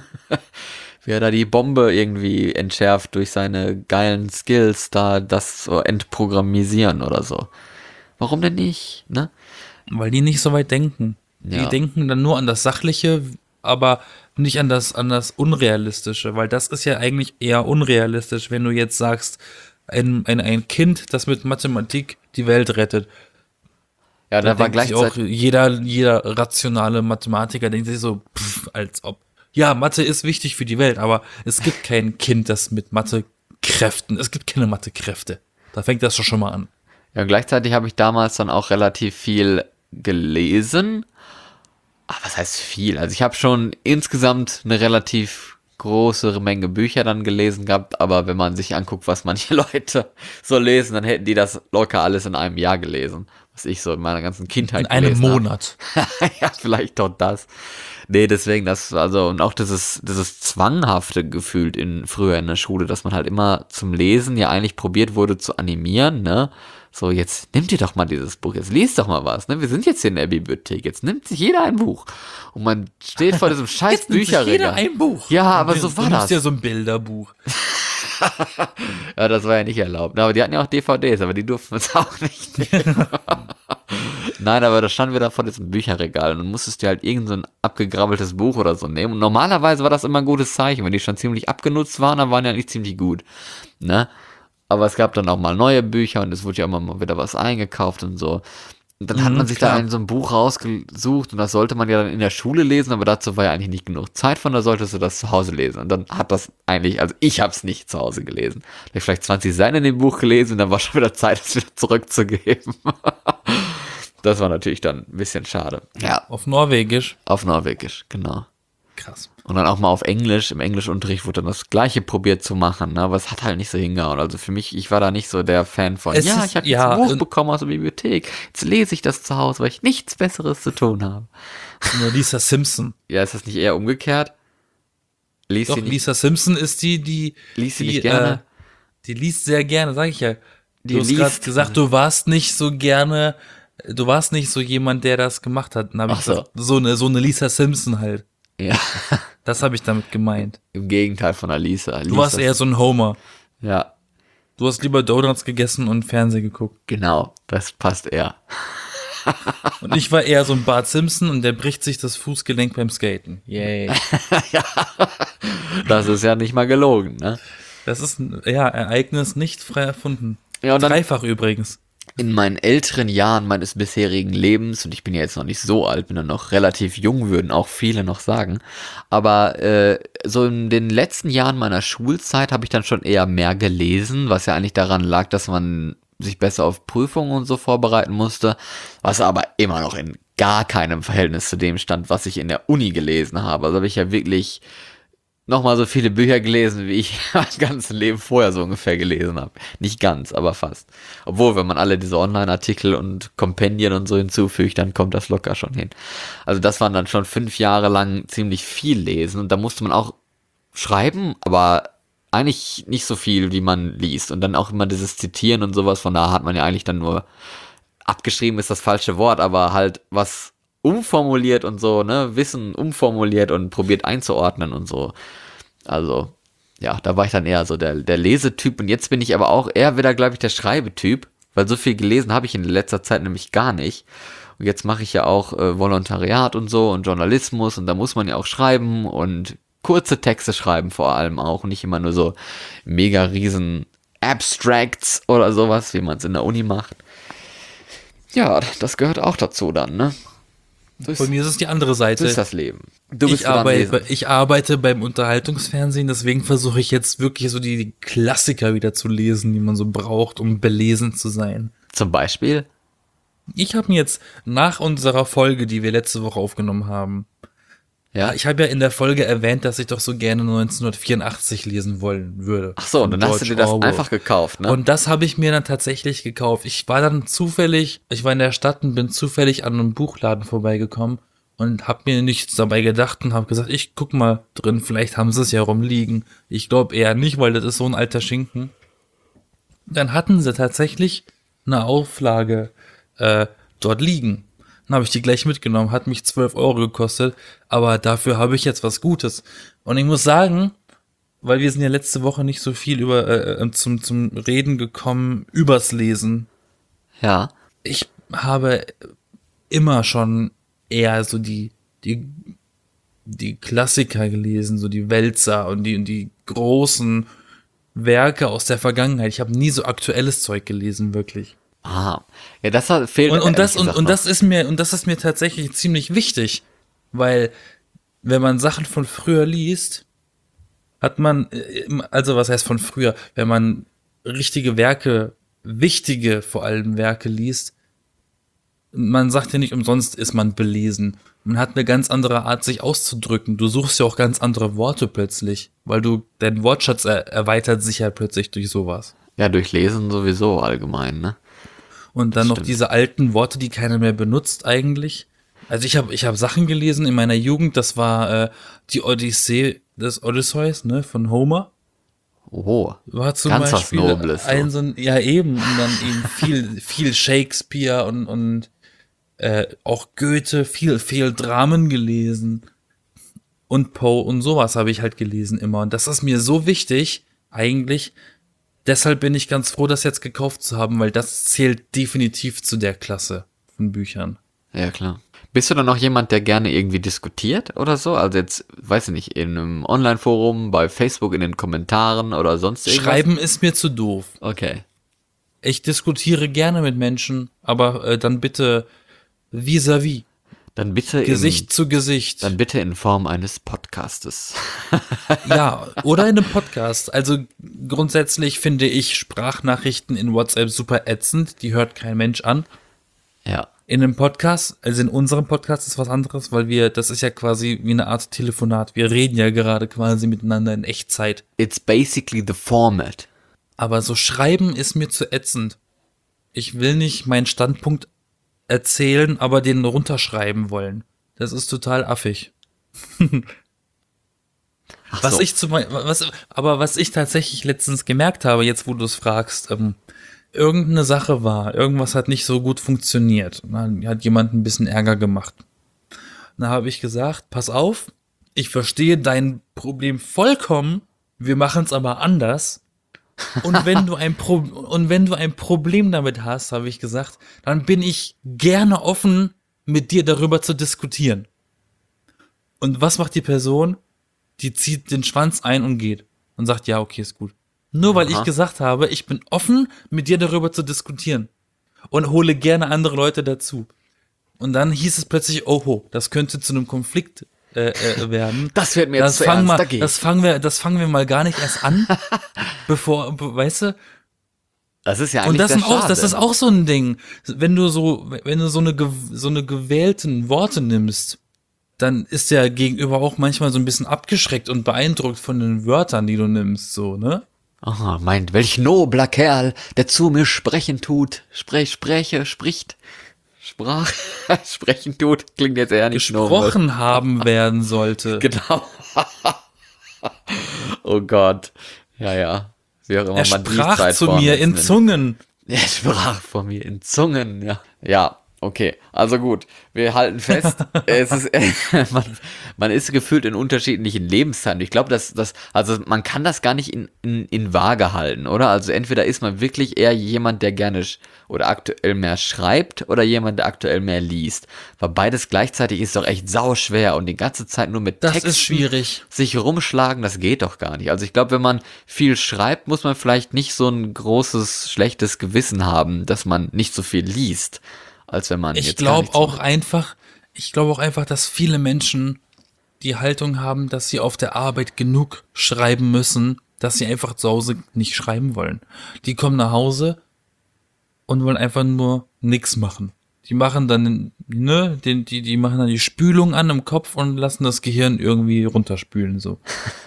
Wie er da die Bombe irgendwie entschärft durch seine geilen Skills, da das so entprogrammisieren oder so. Warum denn nicht, ne? Weil die nicht so weit denken. Die Ja. denken dann nur an das Sachliche, aber nicht an das, an das Unrealistische, weil das ist ja eigentlich eher unrealistisch, wenn du jetzt sagst, ein, ein, ein Kind, das mit Mathematik die Welt rettet. Ja, Da da war denkt sich auch gleichzeitig, jeder, jeder rationale Mathematiker denkt sich so, pff, als ob. Ja, Mathe ist wichtig für die Welt, aber es gibt kein Kind, das mit Mathekräften, es gibt keine Mathekräfte. Da fängt das doch schon mal an. ja, gleichzeitig habe ich damals dann auch relativ viel gelesen. Ach, was heißt viel? Also ich habe schon insgesamt eine relativ große Menge Bücher dann gelesen gehabt, aber wenn man sich anguckt, was manche Leute so lesen, dann hätten die das locker alles in einem Jahr gelesen, was ich so in meiner ganzen Kindheit In einem gelesen habe. Monat. Ja, vielleicht doch das. Nee, deswegen, das, also, und auch dieses, dieses zwanghafte gefühlt in, früher in der Schule, dass man halt immer zum Lesen ja eigentlich probiert wurde zu animieren, ne? So, jetzt nimm dir doch mal dieses Buch, jetzt lies doch mal was, ne? Wir sind jetzt hier in der Bibliothek, jetzt nimmt sich jeder ein Buch. Und man steht vor diesem scheiß Jetzt nimmt sich jeder Bücherregal. ein Buch. Ja, aber Du so war nimmst das. ja so ein Bilderbuch. Ja, das war ja nicht erlaubt. Aber die hatten ja auch D V Ds, aber die durften uns auch nicht nehmen. Nein, aber da standen wir da vor diesem Bücherregal und dann musstest du halt irgend so ein abgegrabbeltes Buch oder so nehmen. Und normalerweise war das immer ein gutes Zeichen. Wenn die schon ziemlich abgenutzt waren, dann waren die eigentlich ziemlich gut. Ne? Aber es gab dann auch mal neue Bücher und es wurde ja immer mal wieder was eingekauft und so. Und dann hat Mhm, man sich klar. da ein, so ein Buch rausgesucht und das sollte man ja dann in der Schule lesen, aber dazu war ja eigentlich nicht genug Zeit von, da solltest du das zu Hause lesen. Und dann hat das eigentlich, also ich habe es nicht zu Hause gelesen. Ich habe vielleicht zwanzig Seiten in dem Buch gelesen und dann war schon wieder Zeit, es wieder zurückzugeben. Das war natürlich dann ein bisschen schade. Ja, Auf Norwegisch. auf Norwegisch, genau. Krass. Und dann auch mal auf Englisch. Im Englischunterricht wurde dann das Gleiche probiert zu machen, ne? Aber es hat halt nicht so hingehauen. Also für mich, ich war da nicht so der Fan von, Es ja, ist- ich habe ja, jetzt ein Buch und- bekommen aus der Bibliothek. Jetzt lese ich das zu Hause, weil ich nichts Besseres zu tun habe. Nur Lisa Simpson. Ja, ist das nicht eher umgekehrt? Lies Doch, sie nicht, Lisa Simpson ist die, die, lies sie die, nicht gerne? Äh, die liest sehr gerne, sag ich ja. Die Du hast liest- gerade gesagt, du warst nicht so gerne, du warst nicht so jemand, der das gemacht hat. Dann hab ich Ach so. gesagt, so eine, so eine Lisa Simpson halt. Ja, Das habe ich damit gemeint. im Gegenteil von Alisa. Du warst eher so ein Homer. Ja, Du hast lieber Donuts gegessen und Fernsehen geguckt. genau, das passt eher. Und ich war eher so ein Bart Simpson und der bricht sich das Fußgelenk beim Skaten. Yay. Das ist ja nicht mal gelogen, ne? Das ist ein ja, Ereignis nicht frei erfunden. Ja, und dann Dreifach übrigens. in meinen älteren Jahren meines bisherigen Lebens, und ich bin ja jetzt noch nicht so alt, bin ja noch relativ jung, würden auch viele noch sagen, aber äh, so in den letzten Jahren meiner Schulzeit habe ich dann schon eher mehr gelesen, was ja eigentlich daran lag, dass man sich besser auf Prüfungen und so vorbereiten musste, was aber immer noch in gar keinem Verhältnis zu dem stand, was ich in der Uni gelesen habe. Also habe ich ja wirklich nochmal so viele Bücher gelesen, wie ich mein ganzes Leben vorher so ungefähr gelesen habe. Nicht ganz, aber fast. Obwohl, wenn man alle diese Online-Artikel und Kompendien und so hinzufügt, dann kommt das locker schon hin. Also das waren dann schon fünf Jahre lang ziemlich viel lesen und da musste man auch schreiben, aber eigentlich nicht so viel, wie man liest. Und dann auch immer dieses Zitieren und sowas, von da hat man ja eigentlich dann nur abgeschrieben ist das falsche Wort, aber halt was umformuliert und so, ne, Wissen umformuliert und probiert einzuordnen und so. Also, ja, da war ich dann eher so der, der Lesetyp und jetzt bin ich aber auch eher wieder, glaube ich, der Schreibetyp, weil so viel gelesen habe ich in letzter Zeit nämlich gar nicht. Und jetzt mache ich ja auch äh, Volontariat und so und Journalismus und da muss man ja auch schreiben und kurze Texte schreiben vor allem auch, nicht immer nur so mega riesen Abstracts oder sowas, wie man es in der Uni macht. Ja, das gehört auch dazu dann, ne? So ist, Bei mir ist es die andere so ist Seite. das Leben. Du bist Ich dran arbeite, lesen. ich arbeite beim Unterhaltungsfernsehen, deswegen versuche ich jetzt wirklich so die Klassiker wieder zu lesen, die man so braucht, um belesen zu sein. Zum Beispiel? Ich habe mir jetzt nach unserer Folge, die wir letzte Woche aufgenommen haben, Ja. ich habe ja in der Folge erwähnt, dass ich doch so gerne neunzehnhundertvierundachtzig lesen wollen würde. Ach so, und dann hast du dir das Orwell. einfach gekauft, ne? Und das habe ich mir dann tatsächlich gekauft. Ich war dann zufällig, ich war in der Stadt und bin zufällig an einem Buchladen vorbeigekommen und habe mir nichts dabei gedacht und habe gesagt, ich guck mal drin, vielleicht haben sie es ja rumliegen. Ich glaube eher nicht, weil das ist so ein alter Schinken. Dann hatten sie tatsächlich eine Auflage äh, dort liegen. Dann habe ich die gleich mitgenommen, hat mich zwölf Euro gekostet, aber dafür habe ich jetzt was Gutes. Und ich muss sagen, weil wir sind ja letzte Woche nicht so viel über äh, zum, zum Reden gekommen übers Lesen. Ja. Ich habe immer schon eher so die, die, die Klassiker gelesen, so die Wälzer und die, und die großen Werke aus der Vergangenheit. Ich habe nie so aktuelles Zeug gelesen, wirklich. Ah, ja, das hat, fehlt Und, und ehrlich das und, gesagt und noch. das ist mir und das ist mir tatsächlich ziemlich wichtig, weil wenn man Sachen von früher liest, hat man äh, also was heißt von früher, wenn man richtige Werke, wichtige vor allem Werke liest, man sagt ja nicht umsonst ist man belesen. Man hat eine ganz andere Art, sich auszudrücken. Du suchst ja auch ganz andere Worte plötzlich, weil du, dein Wortschatz er, erweitert sich ja plötzlich durch sowas. Ja, durch Lesen sowieso allgemein, ne? Und dann Das noch stimmt. diese alten Worte, die keiner mehr benutzt eigentlich. Also ich habe ich hab Sachen gelesen in meiner Jugend, das war äh, die Odyssee des Odysseus, ne, von Homer. Oh, War zum ganz was Beispiel Nobles. ein So. so ein, ja eben, und dann eben viel, viel Shakespeare und, und äh, auch Goethe, viel, viel Dramen gelesen. Und Poe und sowas habe ich halt gelesen immer. Und das ist mir so wichtig, eigentlich. Deshalb bin ich ganz froh, das jetzt gekauft zu haben, weil das zählt definitiv zu der Klasse von Büchern. Ja, klar. Bist du dann noch jemand, der gerne irgendwie diskutiert oder so? Also jetzt, weiß ich nicht, in einem Online-Forum, bei Facebook, in den Kommentaren oder sonst irgendwas? Schreiben ist mir zu doof. Okay. Ich diskutiere gerne mit Menschen, aber äh, dann bitte vis-à-vis, Dann bitte Gesicht in, zu Gesicht. dann bitte in Form eines Podcastes. Ja, oder in einem Podcast. Also grundsätzlich finde ich Sprachnachrichten in WhatsApp super ätzend. Die hört kein Mensch an. Ja. In einem Podcast, also in unserem Podcast ist was anderes, weil wir, das ist ja quasi wie eine Art Telefonat. Wir reden ja gerade quasi miteinander in Echtzeit. It's basically the format. Aber so schreiben ist mir zu ätzend. Ich will nicht meinen Standpunkt erzählen, aber den runterschreiben wollen. Das ist total affig. Ach Was so. ich zum was, aber was ich tatsächlich letztens gemerkt habe, jetzt wo du es fragst, ähm, irgendeine Sache war, irgendwas hat nicht so gut funktioniert. Und dann hat jemand ein bisschen Ärger gemacht. Dann habe ich gesagt, pass auf, ich verstehe dein Problem vollkommen, wir machen es aber anders. Und wenn du ein Pro und wenn du ein Problem damit hast, habe ich gesagt, dann bin ich gerne offen, mit dir darüber zu diskutieren. Und was macht die Person? Die zieht den Schwanz ein und geht und sagt, ja, okay, ist gut. Nur weil Aha. ich gesagt habe, ich bin offen, mit dir darüber zu diskutieren. Und hole gerne andere Leute dazu. Und dann hieß es plötzlich, oh, das könnte zu einem Konflikt äh, äh, werden. Das wird mir jetzt Das zu fangen, ernst, mal, da geh ich. das, fangen wir, das fangen wir mal gar nicht erst an, bevor, be- weißt du? Das ist ja eigentlich Und das, sehr sind auch, schade. das ist auch so ein Ding. Wenn du so, wenn du so eine, gew- so eine gewählten Worte nimmst, dann ist der Gegenüber auch manchmal so ein bisschen abgeschreckt und beeindruckt von den Wörtern, die du nimmst, so, ne? Aha, meint, welch nobler Kerl, der zu mir sprechen tut. Sprech, spreche, spricht. Sprach, sprechen tut. Klingt jetzt eher nicht nobel. Gesprochen haben werden sollte. Genau. Oh Gott. Ja, ja. Wie auch immer Er man die sprach zu Zeitform mir jetzt in nennt. Zungen. Er sprach von mir in Zungen, ja. Ja, okay. Also gut, wir halten fest, es ist, man, man ist gefühlt in unterschiedlichen Lebenszeiten. Ich glaube, dass das, also man kann das gar nicht in, in, in Waage halten, oder? Also entweder ist man wirklich eher jemand, der gerne sch- oder aktuell mehr schreibt oder jemand, der aktuell mehr liest. Weil beides gleichzeitig ist doch echt sauschwer und die ganze Zeit nur mit Das Texten ist schwierig. sich rumschlagen, das geht doch gar nicht. Also ich glaube, wenn man viel schreibt, muss man vielleicht nicht so ein großes, schlechtes Gewissen haben, dass man nicht so viel liest, als wenn man Ich jetzt gar glaube nichts auch macht. einfach, ich glaube auch einfach, dass viele Menschen die Haltung haben, dass sie auf der Arbeit genug schreiben müssen, dass sie einfach zu Hause nicht schreiben wollen. Die kommen nach Hause und wollen einfach nur nichts machen. Die machen dann, ne, die, die, die machen dann die Spülung an im Kopf und lassen das Gehirn irgendwie runterspülen, so.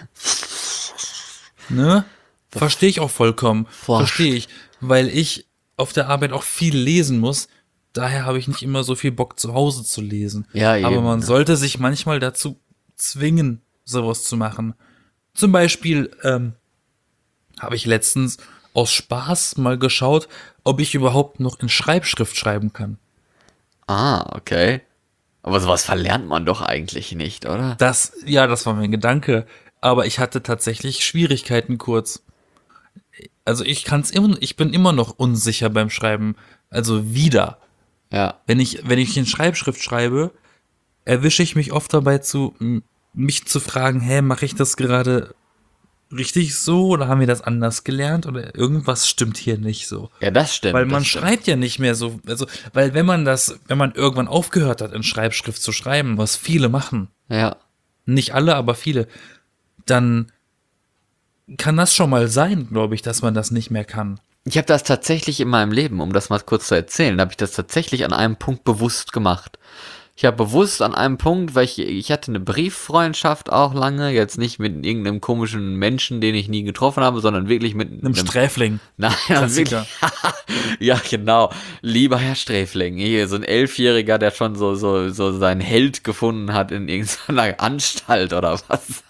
Ne? Verstehe ich auch vollkommen. Forsch. Verstehe ich. Weil ich auf der Arbeit auch viel lesen muss. Daher habe ich nicht immer so viel Bock, zu Hause zu lesen. Ja, Aber eben, man ne? sollte sich manchmal dazu zwingen, sowas zu machen. Zum Beispiel ähm, habe ich letztens aus Spaß mal geschaut, ob ich überhaupt noch in Schreibschrift schreiben kann. Ah, okay. Aber sowas verlernt man doch eigentlich nicht, oder? Das, ja, das war mein Gedanke. Aber ich hatte tatsächlich Schwierigkeiten kurz. Also ich kann's immer, ich bin immer noch unsicher beim Schreiben. Also wieder. Ja. Wenn ich, wenn ich in Schreibschrift schreibe, erwische ich mich oft dabei zu, m- mich zu fragen, hä, mache ich das gerade richtig so oder haben wir das anders gelernt oder irgendwas stimmt hier nicht so. Ja, das stimmt. Weil man das stimmt. schreibt ja nicht mehr so, also, weil wenn man das, wenn man irgendwann aufgehört hat, in Schreibschrift zu schreiben, was viele machen, Ja. nicht alle, aber viele, dann kann das schon mal sein, glaube ich, dass man das nicht mehr kann. Ich habe das tatsächlich in meinem Leben, um das mal kurz zu erzählen, habe ich das tatsächlich an einem Punkt bewusst gemacht. Ich habe bewusst an einem Punkt, weil ich, ich hatte eine Brieffreundschaft auch lange, jetzt nicht mit irgendeinem komischen Menschen, den ich nie getroffen habe, sondern wirklich mit Einem Sträfling. Nein, Klassiker. wirklich. Ja, genau. Lieber Herr Sträfling, hier so ein Elfjähriger, der schon so so so seinen Held gefunden hat in irgendeiner Anstalt oder was.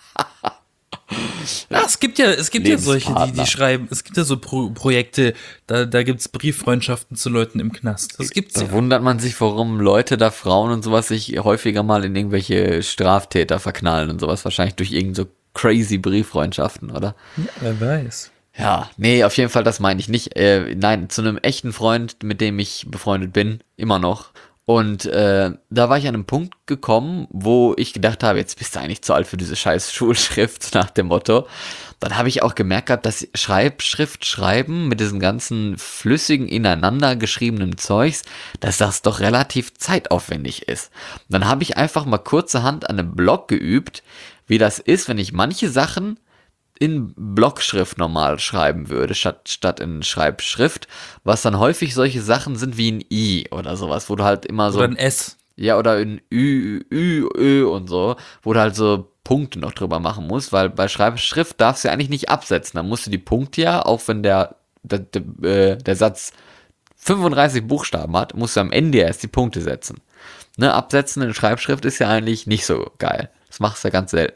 Ja, es gibt ja, es gibt ja solche, die, Lebenspartner. die schreiben, es gibt ja so Pro Projekte, da, da gibt's Brieffreundschaften zu Leuten im Knast. Das gibt's Da ja. wundert man sich, warum Leute da, Frauen und sowas, sich häufiger mal in irgendwelche Straftäter verknallen und sowas. Wahrscheinlich durch irgend so crazy Brieffreundschaften, oder? Ja, wer weiß. Ja, nee, auf jeden Fall, das meine ich nicht. Äh, nein, zu einem echten Freund, mit dem ich befreundet bin, immer noch. Und äh, da war ich an einem Punkt gekommen, wo ich gedacht habe, jetzt bist du eigentlich zu alt für diese scheiß Schulschrift, nach dem Motto. Dann habe ich auch gemerkt gehabt, dass Schreibschrift schreiben mit diesem ganzen flüssigen, ineinander geschriebenen Zeugs, dass das doch relativ zeitaufwendig ist. Und dann habe ich einfach mal kurzerhand an einem Blog geübt, wie das ist, wenn ich manche Sachen in Blockschrift normal schreiben würde, statt, statt in Schreibschrift, was dann häufig solche Sachen sind wie ein I oder sowas, wo du halt immer so, Oder ein S. ja, oder in Ü, Ü, Ö und so, wo du halt so Punkte noch drüber machen musst, weil bei Schreibschrift darfst du ja eigentlich nicht absetzen, dann musst du die Punkte ja, auch wenn der, der, der, äh, der Satz fünfunddreißig Buchstaben hat, musst du am Ende erst die Punkte setzen. Ne, absetzen in Schreibschrift ist ja eigentlich nicht so geil. Das machst du ja ganz selten.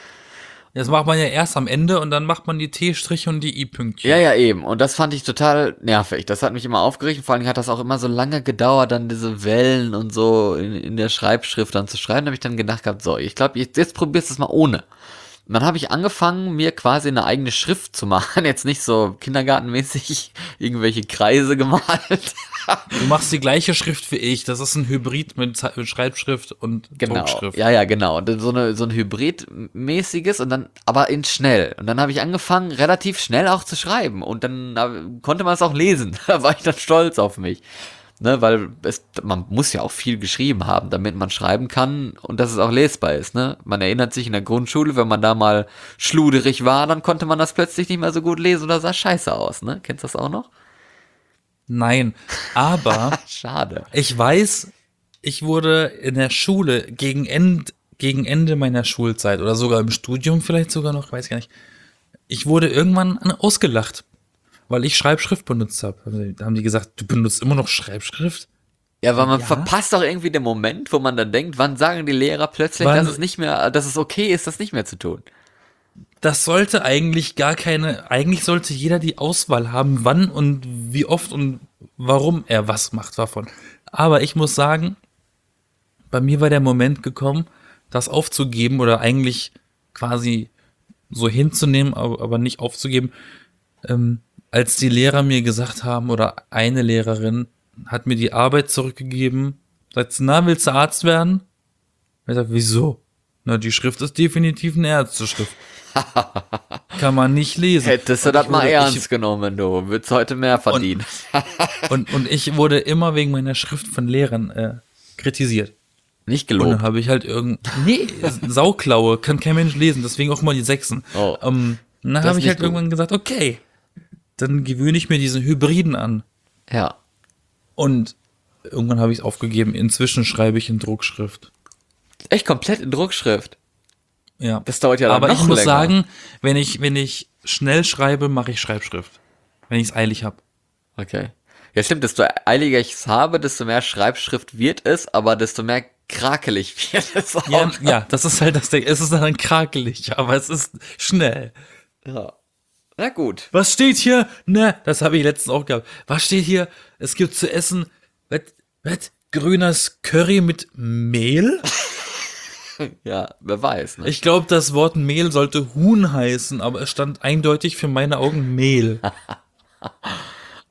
Das macht man ja erst am Ende und dann macht man die T-Striche und die I-Pünktchen. Ja, ja, eben. Und das fand ich total nervig. Das hat mich immer aufgeregt. Vor allem hat das auch immer so lange gedauert, dann diese Wellen und so in, in der Schreibschrift dann zu schreiben. Da habe ich dann gedacht gehabt, so, ich glaube, jetzt, jetzt probierst du es mal ohne. Und dann habe ich angefangen, mir quasi eine eigene Schrift zu machen. Jetzt nicht so kindergartenmäßig irgendwelche Kreise gemalt. Du machst die gleiche Schrift wie ich. Das ist ein Hybrid mit Ze- mit Schreibschrift und Genau. Druckschrift. Ja, ja, genau. Und dann so eine so ein Hybrid-mäßiges und dann aber in schnell. Und dann habe ich angefangen, relativ schnell auch zu schreiben. Und dann äh, konnte man es auch lesen. Da war ich dann stolz auf mich. Ne, weil es, man muss ja auch viel geschrieben haben, damit man schreiben kann und dass es auch lesbar ist. Ne? Man erinnert sich in der Grundschule, wenn man da mal schluderig war, dann konnte man das plötzlich nicht mehr so gut lesen oder sah scheiße aus. Ne? Kennst du das auch noch? Nein, aber Schade. ich weiß, ich wurde in der Schule gegen End, gegen Ende meiner Schulzeit oder sogar im Studium vielleicht sogar noch, weiß gar nicht. Ich wurde irgendwann an- ausgelacht, weil ich Schreibschrift benutzt habe. Da haben die gesagt, du benutzt immer noch Schreibschrift? Ja, weil man Ja. verpasst doch irgendwie den Moment, wo man dann denkt, wann sagen die Lehrer plötzlich, Wann- dass es nicht mehr, dass es okay ist, das nicht mehr zu tun. Das sollte eigentlich gar keine, eigentlich sollte jeder die Auswahl haben, wann und wie oft und warum er was macht davon. Aber ich muss sagen, bei mir war der Moment gekommen, das aufzugeben oder eigentlich quasi so hinzunehmen, aber, aber nicht aufzugeben, ähm, als die Lehrer mir gesagt haben oder eine Lehrerin hat mir die Arbeit zurückgegeben, sagt, na, willst du Arzt werden? Ich sag, wieso? Na, die Schrift ist definitiv eine Ärzteschrift. Kann man nicht lesen. Hättest du Und das ich mal wurde- ernst genommen, du. Würdest heute mehr verdienen. Ich, und, und ich wurde immer wegen meiner Schrift von Lehrern äh, kritisiert. Nicht Und dann gelobt. habe ich halt irgend... Nee, Sauklaue, kann kein Mensch lesen, deswegen auch mal die Sechsen. Oh. Ähm, und dann Das habe ist ich nicht halt gut. irgendwann gesagt, okay, dann gewöhne ich mir diesen Hybriden an. Ja. Und irgendwann habe ich es aufgegeben. Inzwischen schreibe ich in Druckschrift. Echt komplett in Druckschrift. Ja. Das dauert ja dann Aber noch ich muss länger. sagen, wenn ich, wenn ich schnell schreibe, mache ich Schreibschrift. Wenn ich es eilig habe. Okay. Ja, stimmt, desto eiliger ich es habe, desto mehr Schreibschrift wird es, aber desto mehr krakelig wird es auch. Ja, ja, das ist halt das Ding. Es ist dann krakelig, aber es ist schnell. Ja. Na gut. Was steht hier? Ne, das habe ich letztens auch gehabt. Was steht hier? Es gibt zu essen, was, was? Grünes Curry mit Mehl? Ja, wer weiß. Ne? Ich glaube, das Wort Mehl sollte Huhn heißen, aber es stand eindeutig für meine Augen Mehl.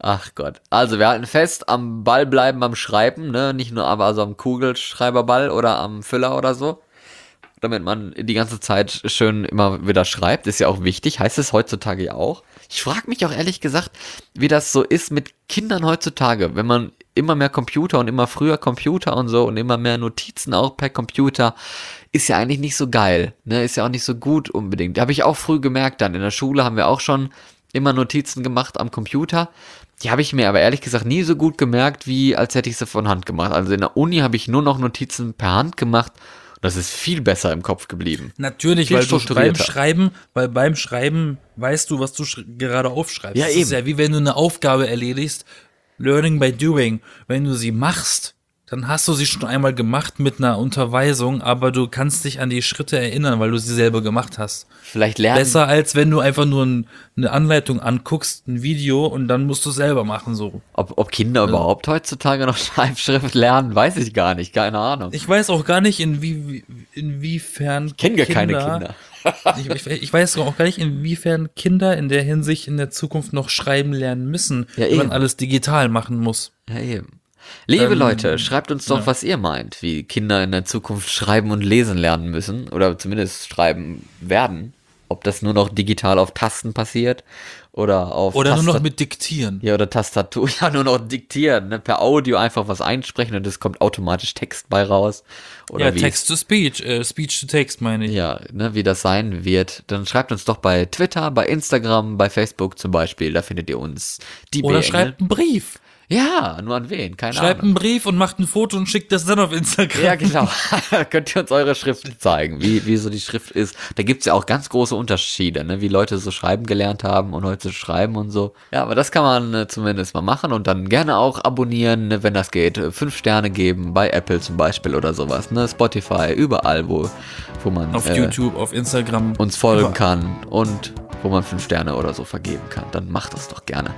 Ach Gott. Also wir halten fest, am Ball bleiben beim Schreiben, ne? Nicht nur aber also am Kugelschreiberball oder am Füller oder so. Damit man die ganze Zeit schön immer wieder schreibt. Ist ja auch wichtig. Heißt es heutzutage ja auch. Ich frage mich auch ehrlich gesagt, wie das so ist mit Kindern heutzutage. Wenn man immer mehr Computer und immer früher Computer und so und immer mehr Notizen auch per Computer, ist ja eigentlich nicht so geil. Ne? Ist ja auch nicht so gut unbedingt. Habe ich auch früh gemerkt dann. In der Schule haben wir auch schon immer Notizen gemacht am Computer. Die habe ich mir aber ehrlich gesagt nie so gut gemerkt, wie als hätte ich sie von Hand gemacht. Also in der Uni habe ich nur noch Notizen per Hand gemacht. Das ist viel besser im Kopf geblieben. Natürlich, Viel weil du beim strukturierter. Schreiben, weil beim Schreiben weißt du, was du sch- gerade aufschreibst. Ja, das eben. ist ja wie wenn du eine Aufgabe erledigst. Learning by doing. Wenn du sie machst, dann hast du sie schon einmal gemacht mit einer Unterweisung, aber du kannst dich an die Schritte erinnern, weil du sie selber gemacht hast. Vielleicht lernen. Besser als wenn du einfach nur ein, eine Anleitung anguckst, ein Video und dann musst du es selber machen so. Ob, ob Kinder überhaupt heutzutage noch Schreibschrift lernen, weiß ich gar nicht. Keine Ahnung. Ich weiß auch gar nicht, inwie, inwiefern kenne gar keine Kinder. ich, ich, ich weiß auch gar nicht, inwiefern Kinder in der Hinsicht in der Zukunft noch schreiben lernen müssen, Ja, wenn man eben. alles digital machen muss. Ja, eben. Liebe Ähm, Leute, schreibt uns doch, ja. was ihr meint, wie Kinder in der Zukunft schreiben und lesen lernen müssen oder zumindest schreiben werden. Ob das nur noch digital auf Tasten passiert oder auf Oder nur noch Tastat- mit Diktieren. Ja, oder Tastatur, ja, nur noch diktieren, ne? Per Audio einfach was einsprechen und es kommt automatisch Text bei raus. Oder Ja, wie Text to Speech, äh, Speech to Text meine ich. Ja, ne, wie das sein wird, dann schreibt uns doch bei Twitter, bei Instagram, bei Facebook zum Beispiel, da findet ihr uns. Die Oder B-Engel. schreibt einen Brief. Ja, nur an wen, keine Schreibt Ahnung. einen Brief und macht ein Foto und schickt das dann auf Instagram. Ja, genau. Da könnt ihr uns eure Schrift zeigen, wie, wie so die Schrift ist. Da gibt's ja auch ganz große Unterschiede, ne? Wie Leute so schreiben gelernt haben und heute schreiben und so. Ja, aber das kann man äh, zumindest mal machen und dann gerne auch abonnieren, ne, wenn das geht. Fünf Sterne geben, bei Apple zum Beispiel oder sowas, ne? Spotify, überall, wo, wo man Auf äh, YouTube, auf Instagram. uns folgen überall. kann und wo man fünf Sterne oder so vergeben kann. Dann macht das doch gerne.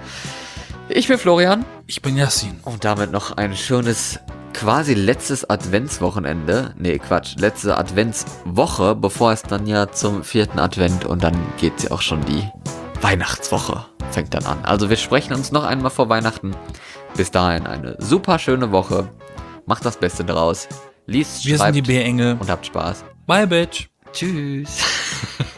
Ich bin Florian. Ich bin Yassin. Und damit noch ein schönes, quasi letztes Adventswochenende. Nee, Quatsch, letzte Adventswoche, bevor es dann ja zum vierten Advent und dann geht's ja auch schon die Weihnachtswoche. Fängt dann an. Also wir sprechen uns noch einmal vor Weihnachten. Bis dahin eine super schöne Woche. Macht das Beste draus. Liest, Wir sind schreibt die B-Engel. und habt Spaß. Bye, Bitch. Tschüss.